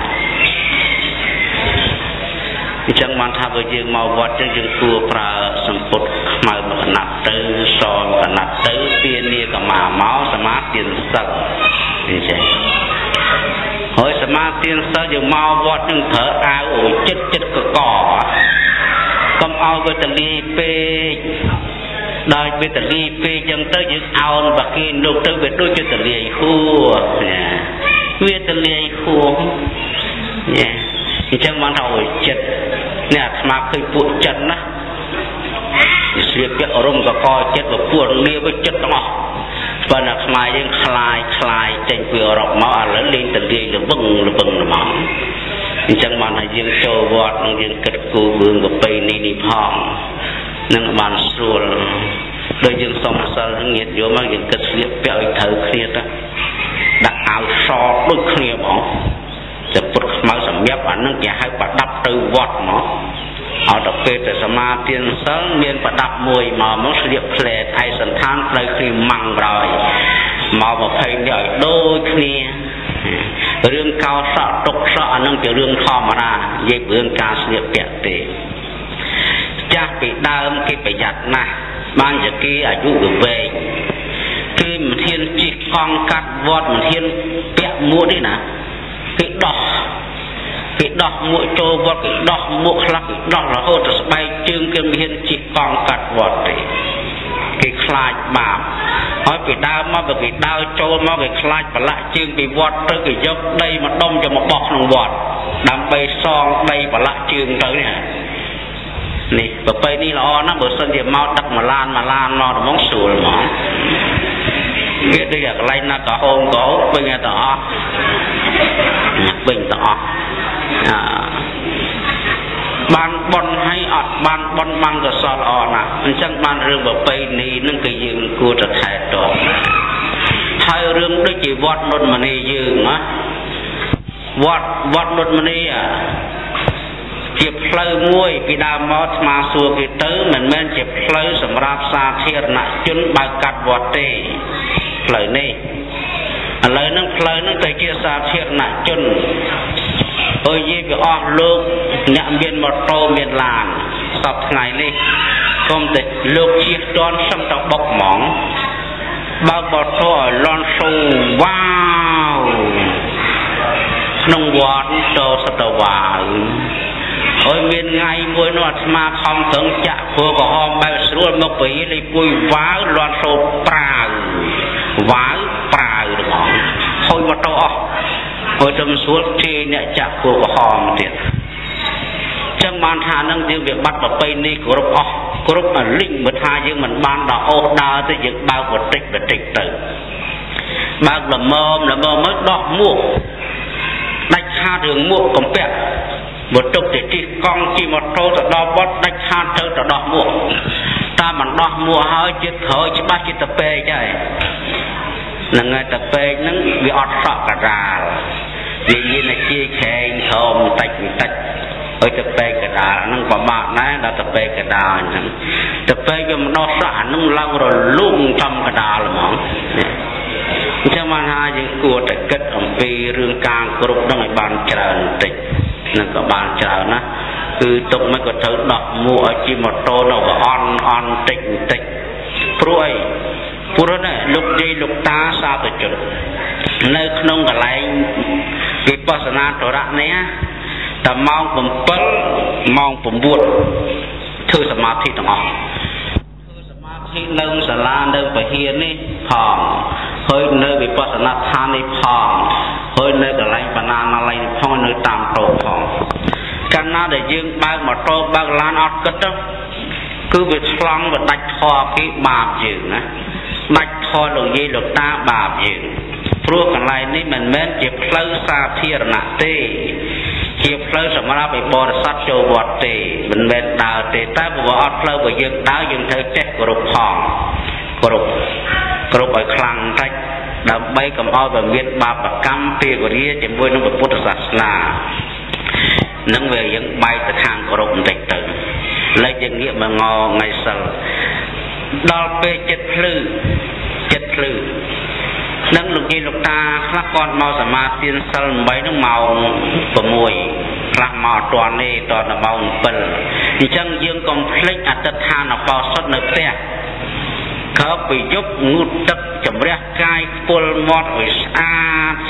អញ្ចឹងបានថាបើយើងមកវត្តចឹងយើងគួរប្រើសម្ពុតខ្មៅមកកណាត់ទៅសមកកណាត់ទៅពានាកម្មាមកសមាទានសឹកអញ្ចឹងហហើយសមាទានសិលយើងមកវត្តនឹងប្រើអាវអូចិត្តចិត្តកកកុំឲ្យវាទលាយពេកដោយវាទលាយពេកចឹងទៅយើងអោនបាគីលោកទៅវាដូចជាទលាយហួរវាទលាយហួរញ៉ាអញ្ចឹងបានថាអូចិត្តនេះអាត្មាឃើញពួកចិត្តណាស្លៀកពាក់រំកកចិត្តប្រពួនលាvớiចិត្តទាំងអស់បើណាខ្មែរយើងคลายคลายចេញពីអឺរ៉ុបមកឥឡូវលេងទលាយលវឹងលវឹងហ្មងអញ្ចឹងបានថាយើងចូលវត្តនឹងយើងគិតគូររឿងប្រពៃណីនេះផងនឹងបានស្រួលដោយយើងសុំសិលញាតិយកមកយើងគិតស្លៀកពាក់ឲ្យត្រូវគ្នាទៅដាក់អាវសដូចគ្នាហ្មងតែពុតខ្មៅសម្រាប់អានឹងគេហៅប្រដាប់ទៅវត្តមកអត់ទៅពេលតែសមាទានសិលមានប្រដាប់មួយមកមកស្លៀកផ្លែឯសន្តានត្រូវគ្នាម៉ាំងក្រោយមកប្រភេទនេះឲ្យដូចគ្នារឿងកោសក់ទុកសក់អានឹងជារឿងធម្មតានិយាយរឿងការស្លៀកពាក់ទេចាស់ពីដើមគេប្រយ័ត្នណាស់បានជាគេអាយុវែងគេមិនហ៊ានជិះកង់កាត់វត្តមិនហ៊ានពាក់មួកនេះណាគេដោះគេដោះមួកចូលវត្តគេដោះមួកខ្លះគេដោះរហូតទៅស្បែកជើងគេមិនហ៊ានជិះកង់កាត់វត្តទេគេខ្លាចបាបហើយពីដើមមកបើគេដើរចូលមកគេខ្លាចប្រឡាក់ជើងពីវត្តទៅគេយកដីមកដុំយកមកបោះក្នុងវត្តដើម្បីសងដីប្រឡាក់ជើងទៅនេះនេះប្រពៃនេះល្អណាស់បើសិនជាមកដឹកមួយឡានមួយឡានមកហ្មងស្រួលហ្មងវាដូចកន្លែងណាក៏អូមកោពេញតែអស់ពេញតែអស់បានបន់ឲ្យអត់បានបន់បាំងកសលល្អណាស់អញ្ចឹងបានរឿងប្រពៃណីនឹងគឺយើងគួរតែថែទាំហើយរឿងដូចជាវត្តនុតមនីយើងណាវត្តវត្តនុតមនីជាផ្លូវមួយពីដើមមកស្មាសួរគេទៅមិនមែនជាផ្លូវសម្រាប់សាធារណជនបើកកាត់វត្តទេផ្លូវនេះឥឡូវហ្នឹងផ្លូវហ្នឹងទៅជាសាធារណជនអើយនិយាយពីអស់លោកអ្នកមានម៉ូតូមានឡានសពថ្ងៃនេះកុំតែលោកជិះតន់សឹមតបុកហ្មងបើកម៉ូតូឲ្យលន់សូវ៉ាវក្នុងវត្តទៅសតវ៉ាវអើយមានថ្ងៃមួយនោះអាត្មាខំត្រឹងចាក់ព្រោះក្រហមបែបស្រួលមកពីលេពួយវ៉ាវលន់សូប្រាវវ៉ាវប្រាវហ្មងហុយម៉ូតូអស់ហើយទៅស្រួលជេរអ្នកចាក់ព្រោះក្រហមទៀតចឹងបានថានឹងយើងវាបាត់ប្រពៃណីគ្រប់អស់គ្រប់អាលិញបើថាយើងមិនបានដល់អូសដើរទៅយើងបើកបន្តិចបន្តិចទៅបើកល្មមល្មមមកដោះមួកដាច់ខាតរឿងមួកកំពាក់បើទុកទៅជិះកង់ជិះម៉ូតូទៅដល់វត្តដាច់ខាតទៅទៅដោះមួកតាមមិនដោះមួកហើយចិត្តក្រោយច្បាស់ចិត្តទៅពេកហើយនឹងតែទៅពេកហ្នឹងវាអត់សក់កដាលនិយាយតែជាខែងធំបន្តិចបន្តិចឲ្យទៅពេកកដាលហ្នឹងប្រមាថដែរដល់ទៅពេកកដាលអញ្ចឹងទៅពេកវាមិនដោះសក់អាហ្នឹងឡើងរលូងចំកដាលហ្មងអញ្ចឹងបានថាយើងគួរតែគិតអំពីរឿងការគ្រប់ហ្នឹងឲ្យបានច្រើនបន្តិចនឹងក៏បានច្រើនណាគឺទុកមិនក៏ត្រូវដោះមួកឲ្យជិះម៉ូតូនៅក៏អន់អន់តិចបន្តិចព្រោះអីព្រោះណាលោកយាយលោកតាសាធុជននៅក្នុងកន្លែងវិបស្សនាធរៈនេះតែម៉ោង7ម៉ោង9ធ្វើសមាធិទាំងអស់ធ្វើសមាធិនៅសាលានៅពហិរនេះផងហើយនៅវិបស្សនាឋាននេះផងហើយនៅកន្លែងបណ្ណាណាល័យនេះផងនៅតាមតូបផងកាលណាដែលយើងបើកម៉ូតូបើកឡានអត់គិតទៅគឺវាឆ្លងវាដាច់ធေါ်គេបាបយើងណាដាច់ធေါ်លោកយាយលោកតាបាបយើងព្រោះកន្លែងនេះមិនមែនជាផ្លូវសាធារណៈទេជាផ្លូវសម្រាប់ឲ្យបរិស័ទចូលវត្តទេមិនមែនដើរទេតែបើអត់ផ្លូវបើយើងដើរយើងត្រូវចេះគោរពផងគោរពគោរពឲ្យខ្លាំងតិចដើម្បីកុំឲ្យវាមានបាបកម្មពីវរាជាមួយនឹងពុទ្ធសាសនានឹងវាយើងបែកទៅខាងគោរពបន្តិចទៅលេចយើងងាកមកងថ្ងៃសិលដល់ពេលចិត្តភ្លឺចិត្តភ្លឺនឹងលោកយាយលោកតាខ្លះគាត់មកសមាធិសិល8នឹងម៉ោង6ខ្លះមកអត់ទាន់ទេតដល់ម៉ោង7អញ្ចឹងយើងកុំភ្លេចអតិថានបោសុទ្ធនៅផ្ទះក្រោយពីយប់ងូតទឹកជំរះកាយខ្ពុលមាត់ឲ្យស្អាត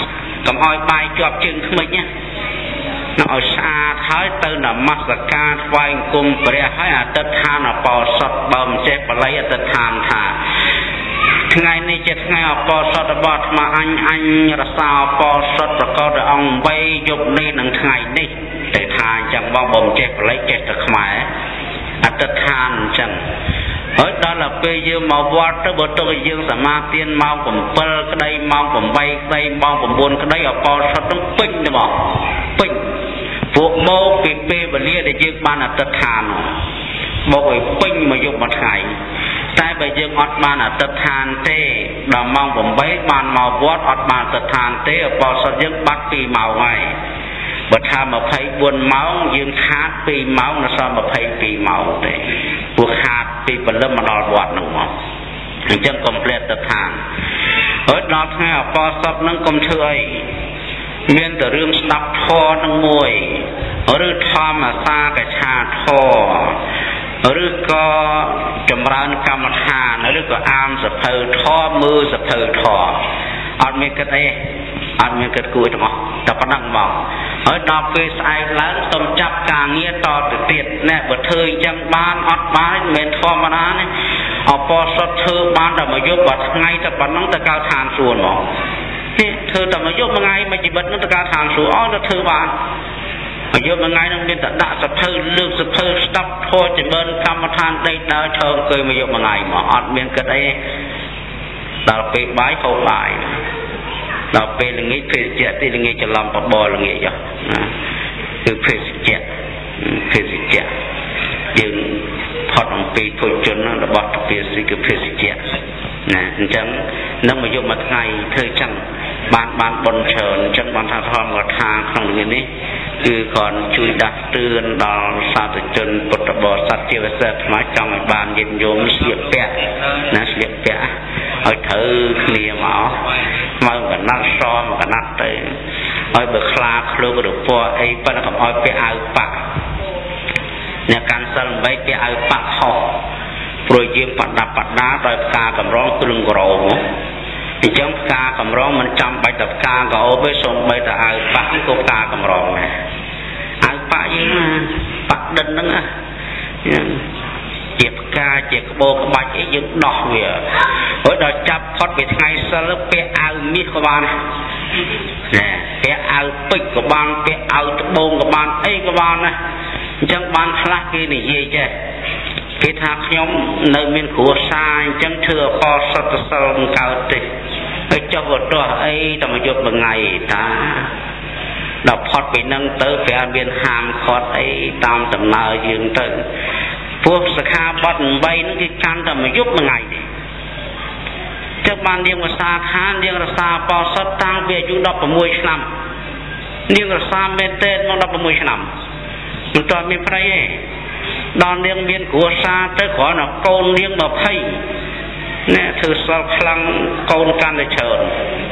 cầm oi bài chọp chừng mình nhá nó ở xa thái từ là mắt là ca vai cùng bè hay là tết than là bò sọt bầm chết và lấy tết than thả ngày nay chết ngày ở bò sọt bọt mà anh anh là sao bò sọt và có được ông bay dục đi nâng ngày đi để than chẳng bao bầm chết và lấy chết được mãi à tết than chẳng ở đó là bây giờ màu vót tới bữa tôi dương sả ma tiên mau cùng pel cái đây mau cùng bay cái đây mau cùng buồn cái đây ở bò sọt nó pin được không pin vụ mô bị bê và lia để dương ban là tật hàn một người pin mà dùng một ngày tại bây giờ ọt ban là tật hàn tê đã mong bấm bấy ban màu vót ọt ban tật hàn tê ở bao sọt dương bắt pì màu này bật tham mà thấy buồn máu dương khát pì máu là sao mà thấy pì máu tê buộc khát pì và lâm mà đòi vót đúng không chân complete tật hàn ở đó thay ở bao sọt nâng công thươi miền từ rương đắp thò nâng môi ở rư thò mà xa cái cha thò ở rư có trầm rán cam hàn ở rư có am sập thờ thò mưa sập thờ thò ở miền cái này ở miền cái cuối đó tập năng mỏng ở đó về sai lớn tôm chắp càng nghĩa to từ tiệt nè bữa thời chẳng ban ọt ban miền thò mà đá này ở po sọt thơ ban đã mà giúp bật ngay tập năng tập cao thàn xuồng mà thơ tập mà giúp ngay mà chỉ bật nó tập cao thàn xuồng ó nó thơ ban mà giúp ngay nó bên tận đã sập thơ lương sập thơ stop thôi chỉ bên cam than đây đã thơ cười mà giúp ngay mà ọt miền cái đây là về bái khâu bài là về là nghĩ phê chết thì là nghĩ cho làm bò bò là nghĩ cho từ phê chết phê chết nhưng thoát ông phê thôi chuẩn nó bọt phê gì cái phê chết nè chẳng nếu mà dùng một ngày thời chẳng bạn bạn bồn chờn chẳng bạn thang thong ngọt hàng không được này cứ còn chui đặt tương đó sao từ chân bột bò sắt tiêu sệt máy trong bàn nhìn dùng sliệp bẹ nè sliệp bẹ ở thử kia máu mà còn nát so mà còn nát tới ở bờ kha khlo bờ po ấy bắt nó còn ở bẹ áo bạc nè can sân bay bẹ áo bạc họ rồi chiếm bắt đập bắt đá rồi ca cầm rong lưng gồ thì trong ca cầm rong mình chăm bài tập ca gồ với sông bay ta áo bạc cô ca cầm rong này áo bạc gì mà bạc đinh đó á chẹp ca chẹp bô cái bạch ấy dựng đỏ về ở đó chắp thoát về ngày sau lớp bé áo miết của bạn nè bé áo bích của bạn bé áo bông của bạn ấy của bạn này chẳng bạn khác kia này gì chứ cái thác nhóm nơi miền của xa chẳng thừa kho sọt sọt cao tì ở cho vợ trò ấy tao mà giúp một ngày ta đọc thoát về nâng tới về biên hàm khót ấy tam tầm nào dương tớiพวกสคาบัดใบนั่นคือการทำมายุบมาไงดิเจ้าบ้านเลี้ยงรักษาค้านเลี้ยงรักษาปอสตังเบียอยู่ดอกประมวยฉลามเลี้ยงรักษาเมตเตนมองดอกประมวยฉลามตัวตัวมีใครเอ๋ดอนเลี้ยงเบียนขัวซาเตขอหนักโกนเลี้ยงแบบให้เนี่ยถือสอบพลังโกนการเลยเชิญ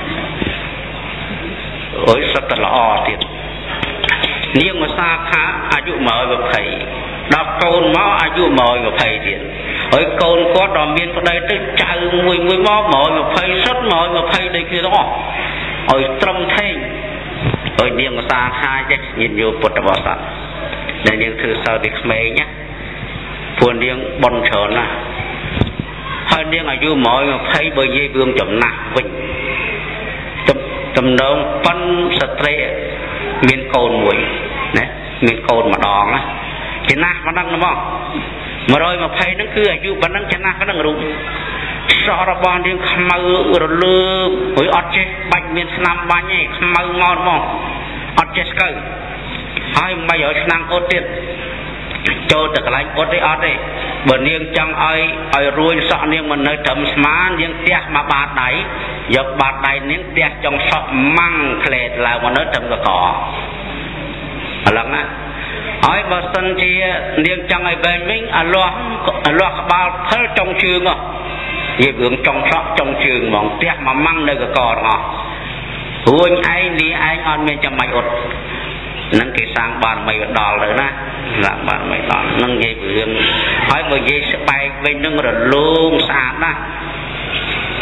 โอ้ยสัตว์ละอติดเลี้ยงรักษาค้าอายุเหม่อแบบให้đọc côn máu ai dụ mồi mà phây tiền ở côn có đòn biên có đây tới chạy mùi mùi máu mồi mà phây sốt mồi mà phây đây kia đó ở trong thanh ở điên xa hai chắc nhìn vô bột bò sẵn để điên thư sao thì mê nhé buồn điên bon trởn à hơi điên ai dụ mồi mà phây bởi dây vương chậm nặng vinh tầm tầm đông phân sạch rễ miên côn mùi nè miên côn mà đòn á chả na mà đăng đúng không mà rồi mà phải nó cứ ở chỗ đăng chả na cái đăng rụng so ra bọn đi mơ rồi lơ với ọt chết bạch miền nam ban nhỉ mơ ngon đúng không ọt chết cơ hai mày ở năng cốt tiền cho được lại cốt đi ọt đi bữa niên trong ai ai ruồi sọ niên mình nơi trầm má niên tia mà bạt đáy dọc bạt đáy niên tia trong sọ măng kẹt là một nơi trầm cái cỏ lắm á hỏi bà sân thì niềm chẳng ai về mình à loa à loa bao thơ trong trường à về vượng trong sọ trong trường mong tiếc mà măng nơi cái cò đó huỳnh anh đi anh on bên trong mày ột nâng cái sang bàn mày đỏ rồi nè làm bàn mày đỏ nâng về vượng hỏi bà về sẽ bay về nâng rồi luôn xa đó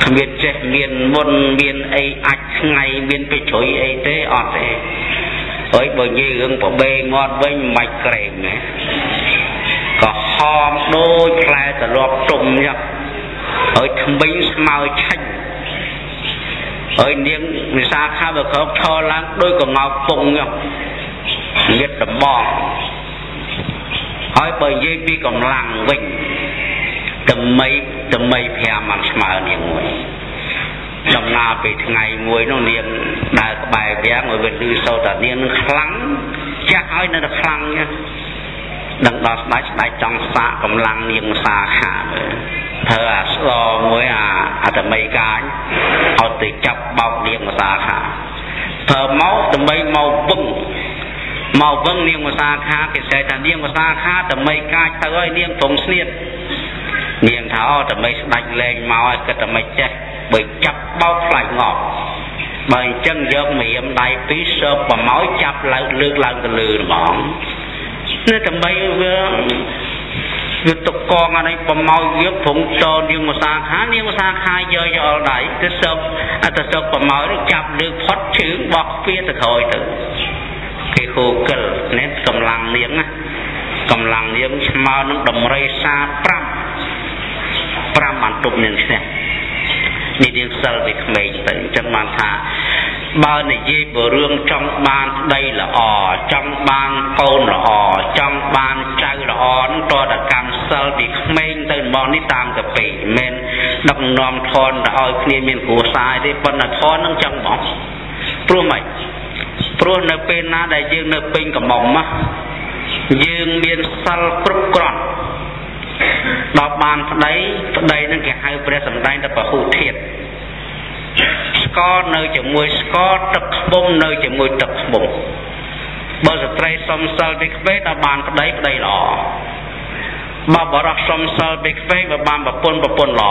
មានចេះមានមុនមានអីអាចថ្ងៃមានទៅជ្រុយអីទេអត់ទេអើយបើនិយាយរឿងប្របេងាត់វិញមិនក្រែងណាក៏ហមដូចផ្លែត្រឡប់ទុំញ៉ាំហើយថ្មិញស្មៅឆាច់ហើយនាងវិសាខាបើក្រោកឈរឡើងដូចកងោកពងញ៉ាំញាតដំបងហើយបើនិយាយពីកម្លាំងវិញតមីតមីប្រាំមិនស្មើនាងមួយដំណើរពីថ្ងៃមួយនោះនាងដើរក្បែរវាំងឲ្យវាឮសូរតានាងនឹងខ្លាំងចាស់ហើយនៅតែខ្លាំងណាដឹងដល់ស្ដេចស្ដេចចង់សាកកម្លាំងនាងសាខាធ្វើអាស្លមួយអាអតមីកាញឲ្យទៅចាប់បោកនាងសាខាធ្វើមកតមីមកវឹងមកវឹងនាងសាខាគេស្អែកថានាងសាខាតមីកាចទៅហើយនាងព្រមស្នៀតនាងថាអូតមីស្ដេចលែងមកឲ្យគិតតែមិនចេះបើចាប់បោកខ្លាចងប់បើអញ្ចឹងយកម្រាមដៃពីរសើបប្រម៉ោយចាប់ឡើងលើកឡើងទៅលើហ្មងនេះតមីវាវាទុកកងអានេះប្រម៉ោយវាព្រមតនាងសាខានាងសាខាយកយកដៃទៅសើបអត់ទៅសើបប្រម៉ោយចាប់លើកផុតជើងបោះស្ពាទៅក្រោយទៅគេហូកិលនេះកម្លាំងនាងណាកម្លាំងនាងស្មើនឹងដំរីសាប្រាំប្រាំបានទុកនាងឈ្នះនេះនាងសិលពីក្មេងទៅអញ្ចឹងបានថាបើនិយាយបើរឿងចង់បានប្តីល្អចង់បានកូនល្អចង់បានចៅល្អនឹងតតកម្មសិលពីក្មេងទៅមកនេះតាមទៅពេកមិនដឹកនាំធនទៅឲ្យគ្នាមានគ្រួសារទេប៉ុន្តែធននឹងចឹងបងព្រោះម៉េចព្រោះនៅពេលណាដែលយើងនៅពេញកំមុំណាយើងមានសិលគ្រប់គ្រាន់ដល់បានប្តីប្តីនឹងគេហៅព្រះសម្ដែងទៅពហុធាតុស្ករនៅជាមួយស្ករទឹកខ្មុំនៅជាមួយទឹកខ្មុំបើស្ត្រីសុំសិលពីក្មេងដល់បានប្តីប្តីល្អបើបរិសុំសិលពីក្មេងបើបានប្រពន្ធប្រពន្ធល្អ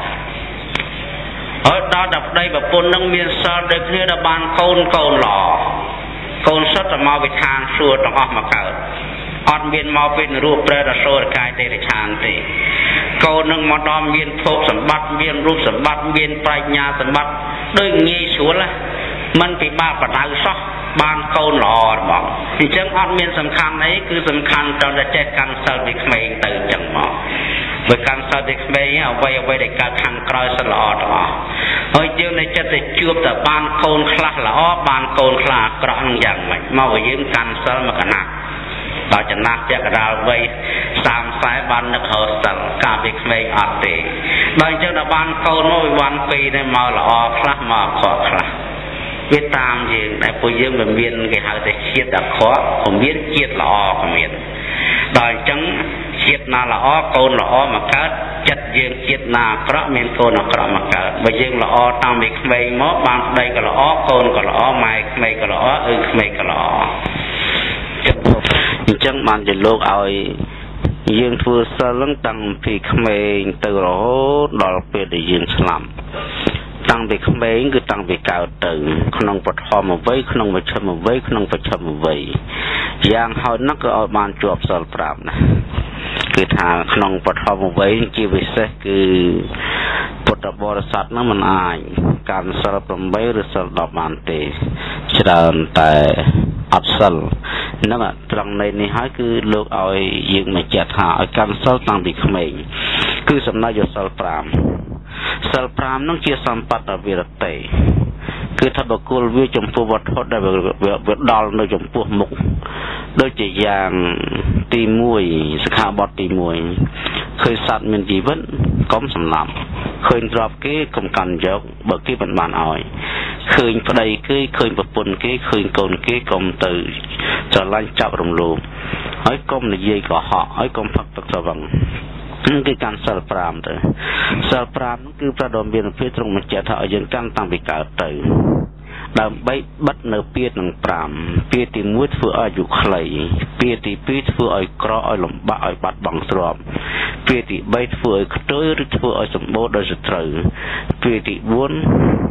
ហើយដល់តែប្តីប្រពន្ធនឹងមានសិលដូចគ្នាដល់បានកូនកូនល្អកូនសុទ្ធតែមកវិធានសួរទាំងអស់មកកើតអត់មានមកពីរូបព្រះរសូរកាយទេរឆានទេកូននឹងមកដល់មានភោគសម្បត្តិមានរូបសម្បត្តិមានប្រាជ្ញាសម្បត្តិដូចងាយស្រួលណាមិនពិបាកបដៅសោះបានកូនល្អហ្មងអញ្ចឹងអត់មានសំខាន់អីគឺសំខាន់ត្រង់តែចេះកាន់សិលពីក្មេងទៅអញ្ចឹងមកបើកាន់សិលពីក្មេងអ្វីអ្វីដែលកើតខាងក្រោយសិលល្អទាំងអស់ហើយយើងនៅចិត្តតែជួបតែបានកូនខ្លះល្អបានកូនខ្លះអាក្រក់នឹងយ៉ាងម៉េចមកឲ្យយើងកាន់សិលមកកណាត់ដល់ចំណាស់ពាក់កណ្ដាលវ័យសាមខ្សែបាននឹករកសិលកាលពីក្មេងអត់ទេដល់អញ្ចឹងដល់បានកូនមកវិវ័នពីរនេះមកល្អខ្លះមកអាក្រក់ខ្លះវាតាមយើងតែពួកយើងមិនមានគេហៅតែជាតិអាក្រក់ក៏មានជាតិល្អក៏មានដល់អញ្ចឹងជាតិណាល្អកូនល្អមកកើតចិត្តយើងជាតិណាអាក្រក់មានកូនអាក្រក់មកកើតបើយើងល្អតាំងពីក្មេងមកបានប្តីក៏ល្អកូនក៏ល្អម៉ែក្មេងក៏ល្អឪក្មេងក៏ល្អអញ្ចឹងបានជាលោកឲ្យយើងធ្វើសិលតាំងពីក្មេងទៅរហូតដល់ពេលដែលយើងស្លាប់តាំងពីក្មេងគឺតាំងពីកើតទៅក្នុងបឋមវ័យក្នុងមជ្ឈិមវ័យក្នុងបច្ឆិមវ័យយ៉ាងហោចណាស់ក៏ឲ្យបានជាប់សិលប្រាំណាគឺថាក្នុងបឋមវ័យជាពិសេសគឺពុទ្ធបរិស័ទនឹងមិនអាចកាន់សិលប្រាំឬសិលដប់បានទេច្រើនតែអត់សិលហ្នឹងត្រង់នៃនេះហើយគឺលោកឲ្យយើងមកចាត់ថាឲ្យកាន់សិលតាំងពីក្មេងគឺសំដៅយកសិលប្រាំសិលប្រាំហ្នឹងជាសម្បត្តិវិរតិគឺថាបុគ្គលវាចំពោះវត្ថុដែលវាដល់នៅចំពោះមុខដូចជាយ៉ាងទីមួយសិក្ខាបទទីមួយឃើញសត្វមានជីវិតកុំសម្លាប់ឃើញទ្រព្យគេកុំកាន់យកបើគេមិនបានឲ្យឃើញប្តីគេឃើញប្រពន្ធគេឃើញកូនគេកុំទៅស្រឡាញ់ចាប់រំលោភហើយកុំនិយាយកុហកហើយកុំផឹកទឹកស្វឹងគឺគេកាន់សិលប្រាំទៅសិលប្រាំគឺប្រដមមានភាពត្រង់បញ្ជាក់ថាឲ្យយើងកាន់តាំងពីកើតទៅដើម្បីបិទនៅពាក្យនឹងប្រាំពាក្យទីមួយធ្វើឲ្យអាយុខ្លីពាក្យទីពីរធ្វើឲ្យក្រឲ្យលំបាកឲ្យបាត់បង់ទ្រព្យពាក្យទីបីធ្វើឲ្យខ្ទុយឬធ្វើឲ្យសម្បូរដោយសត្រូវពាក្យទីបួន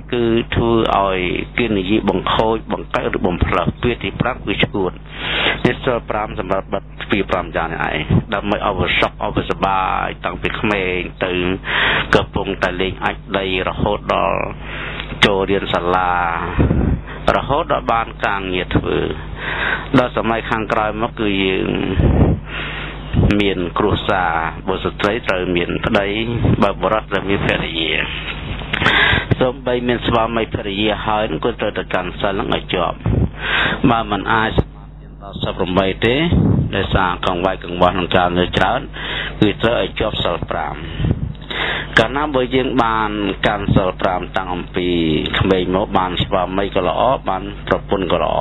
គឺធ្វើឲ្យគេនិយាយបង្ខូចបង្កើតឬបំផ្លើសពាក្យទីប្រាំគឺឈួតនេះសិលប្រាំសម្រាប់បិទពីប្រាំយ៉ាងនេះឯងដើម្បីឲ្យវាសុខឲ្យវាសប្បាយតាំងពីក្មេងទៅកំពុងតែលេងអាចដីរហូតដល់ចូលរៀនសាលារហូតដល់បានការងារធ្វើដល់សម័យខាងក្រោយមកគឺយើងមានគ្រួសារបុស្ត្រីត្រូវមានប្តីបើបរិសុទ្ធត្រូវមានភរិយាសូម្បីមានស្វាមីភរិយាហើយក៏ត្រូវតែកាន់សិលនឹងឲ្យជាប់បើមិនអាចដល់សិលប្រាំបីទេដោយសារកង្វៃកង្វះក្នុងការលើច្រើនគឺត្រូវឲ្យជាប់សិលប្រាំកាលណាបើយើងបានកាន់សិលប្រាំតាំងអំពីក្មេងមកបានស្វាមីក៏ល្អបានប្រពន្ធក៏ល្អ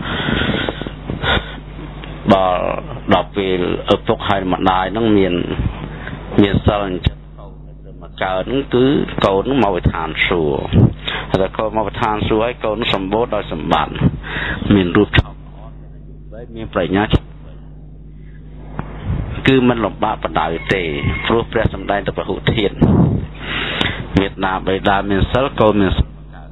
បើដល់ពេលឪពុកហើយម្ដាយនឹងមានមានសិលចិត្តកូនទៅមកកើតនឹងគឺកូននឹងមកវិធានសួរហើយកូនមកវិធានសួរឲ្យកូនសម្បូរដោយសម្បត្តិមានរូបឆោមល្អមានប្រាជ្ញាគឺមិនលំបាកបដៅទេព្រោះព្រះសម្ដែងទៅពហុធាតុមេត្តាបិតាមានសិលកូនមានសិល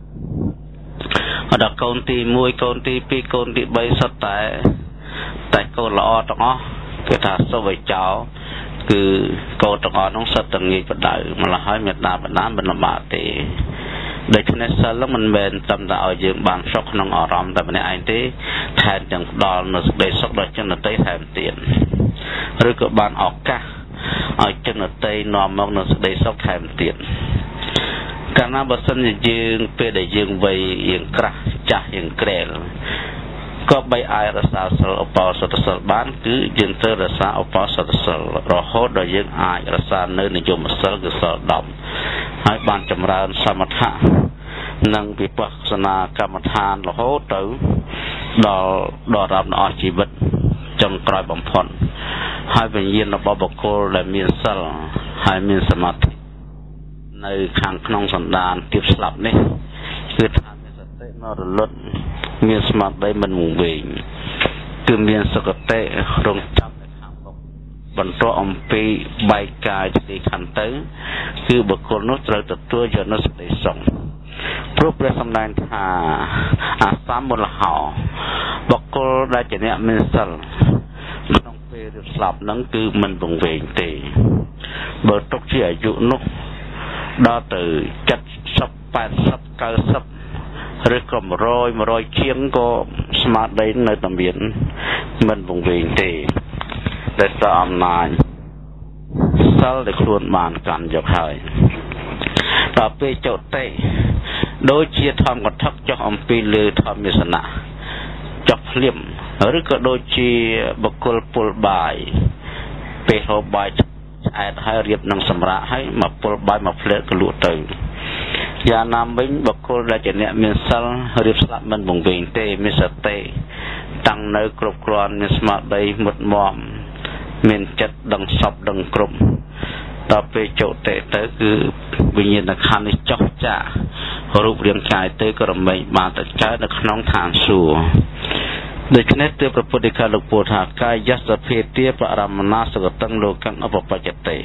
ដល់កូនទីមួយកូនទីពីរកូនទីបីសុទ្ធតែតែកូនល្អទាំងអស់គេថាសុវចោគឺកូនទាំងអស់នោះសុទ្ធតែងាយបដៅម្ល៉េះហើយមេត្តាបិតាមិនលំបាកទេដូច្នេះសិលមិនមែនត្រឹមតែឲ្យយើងបានសុខក្នុងអារម្មណ៍តែម្នាក់ឯងទេថែមទាំងផ្ដល់នូវសេចក្តីសុខដល់ជនដទៃថែមទៀតឬក៏បានឱកាសឲ្យជនដទៃនាំមកនូវសេចក្តីសុខថែមទៀតកាលណាបើសិនជាយើងពេលដែលយើងវ័យយើងក្រាស់ចាស់យើងក្រែលក៏បីអាចរក្សាសិលឧបោសថសិលបានគឺយើងត្រូវរក្សាឧបោសថសិលរហូតដល់យើងអាចរក្សានៅនិយមសិលគឺសិលដប់ហើយបានចម្រើនសមថៈនិងវិបស្សនាកម្មដ្ឋានរហូតទៅដល់ដល់រាប់អស់ជីវិតចុងក្រោយបំផុតហើយវិញ្ញាណរបស់បុគ្គលដែលមានសិលហើយមានសមាធិនៅខាងក្នុងសន្តានទៀបស្លាប់នេះគឺថាមានសតិនៅរលត់មានស្មារតីមិនវង្វេងគឺមានសុគតិរងចាំនៅខាងមុខបន្តអំពីបែកកាយទីខាងទៅគឺបុគ្គលនោះត្រូវទទួលយកនូវសេចក្តីសុខព្រោះព្រះសម្ដែងថាអាសមលហោបុគ្គលដែលជាអ្នកមានសិលក្នុងពេលរៀបស្លាប់ហ្នឹងគឺមិនវង្វេងទេបើទុកជាអាយុនោះដល់ទៅเจ็ดสิบ แปดสิบ เก้าสิบឬក៏một trăm 100ជាងក៏ស្មារតីនៅតែមានមិនវង្វេងទេដែលសារអំណាចសិលដែលខ្លួនបានកាន់យកហើយដល់ពេលចុតិដូចជាធម្មកថាចុះអំពីលើធម្មសនៈចុះភ្លាមឬក៏ដូចជាបុគ្គលពុលបាយពេលហូបបាយឆ្អែតហើយរៀបនឹងសម្រាប់ហើយមកពុលបាយមកភ្លែតក៏លក់ទៅយ៉ាងណាមិញបុគ្គលដែលជាអ្នកមានសិលរៀបស្លាប់មិនវង្វេងទេមានសតិតាំងនៅគ្រប់គ្រាន់មានស្មារតីមុតមមមានចិត្តដឹងសពដឹងគ្រប់ដល់ពេលចុតិទៅគឺវិញ្ញាណខណ្ឌនេះចុះចាករូបរាងកាយទៅក៏រមែងបានទៅកើតនៅក្នុងឋានសួគ៌ដូច្នេះទើបព្រះពុទ្ធដីកាលោកពោលថាកាយសភេទាបរមណាសុគតੰលោកੰអបបច្ចតេ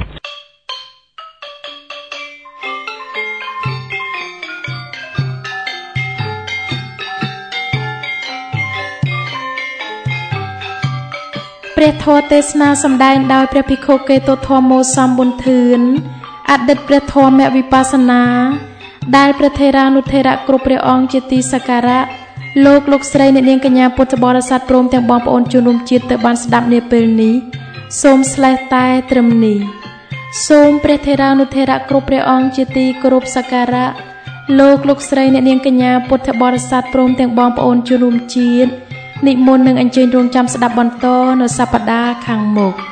ព្រះធម៌ទេសនាសម្ដែងដោយព្រះភិក្ខុកេតុធម្មោសំប៊ុនធឿនអតីតព្រះធម្មវិបស្សនាដែលព្រះថេរានុថេរៈគ្រប់ព្រះអង្គជាទីសក្ការៈលោកលោកស្រីអ្នកនាងកញ្ញាពុទ្ធបរិស័ទព្រមទាំងបងប្អូនជនរួមជាតិទៅបានស្ដាប់នាពេលនេះសូមស្លេះតែត្រឹមនេះសូមព្រះថេរានុថេរៈគ្រប់ព្រះអង្គជាទីគោរពសក្ការៈលោកលោកស្រីអ្នកនាងកញ្ញាពុទ្ធបរិស័ទព្រមទាំងបងប្អូនជនរួមជាតិនិមន្តនឹងអញ្ជើញរងចាំស្ដាប់បន្តនៅសប្តាហ៍ខាងមុខ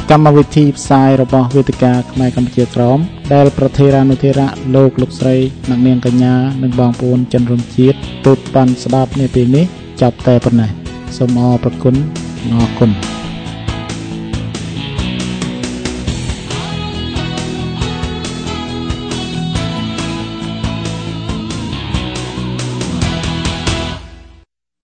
កម្មវិធីផ្សាយរបស់វេទិកាខ្មែរកម្ពុជាក្រមដែលប្រធានានុធារៈលោកលោកស្រីអ្នកនាងកញ្ញានិងបងប្អូនជនរួមជាតិទូតបានស្ដាប់នាពេលនេះចាប់តែប៉ុណ្ណេះសូមអរព្រគុណអរគុណ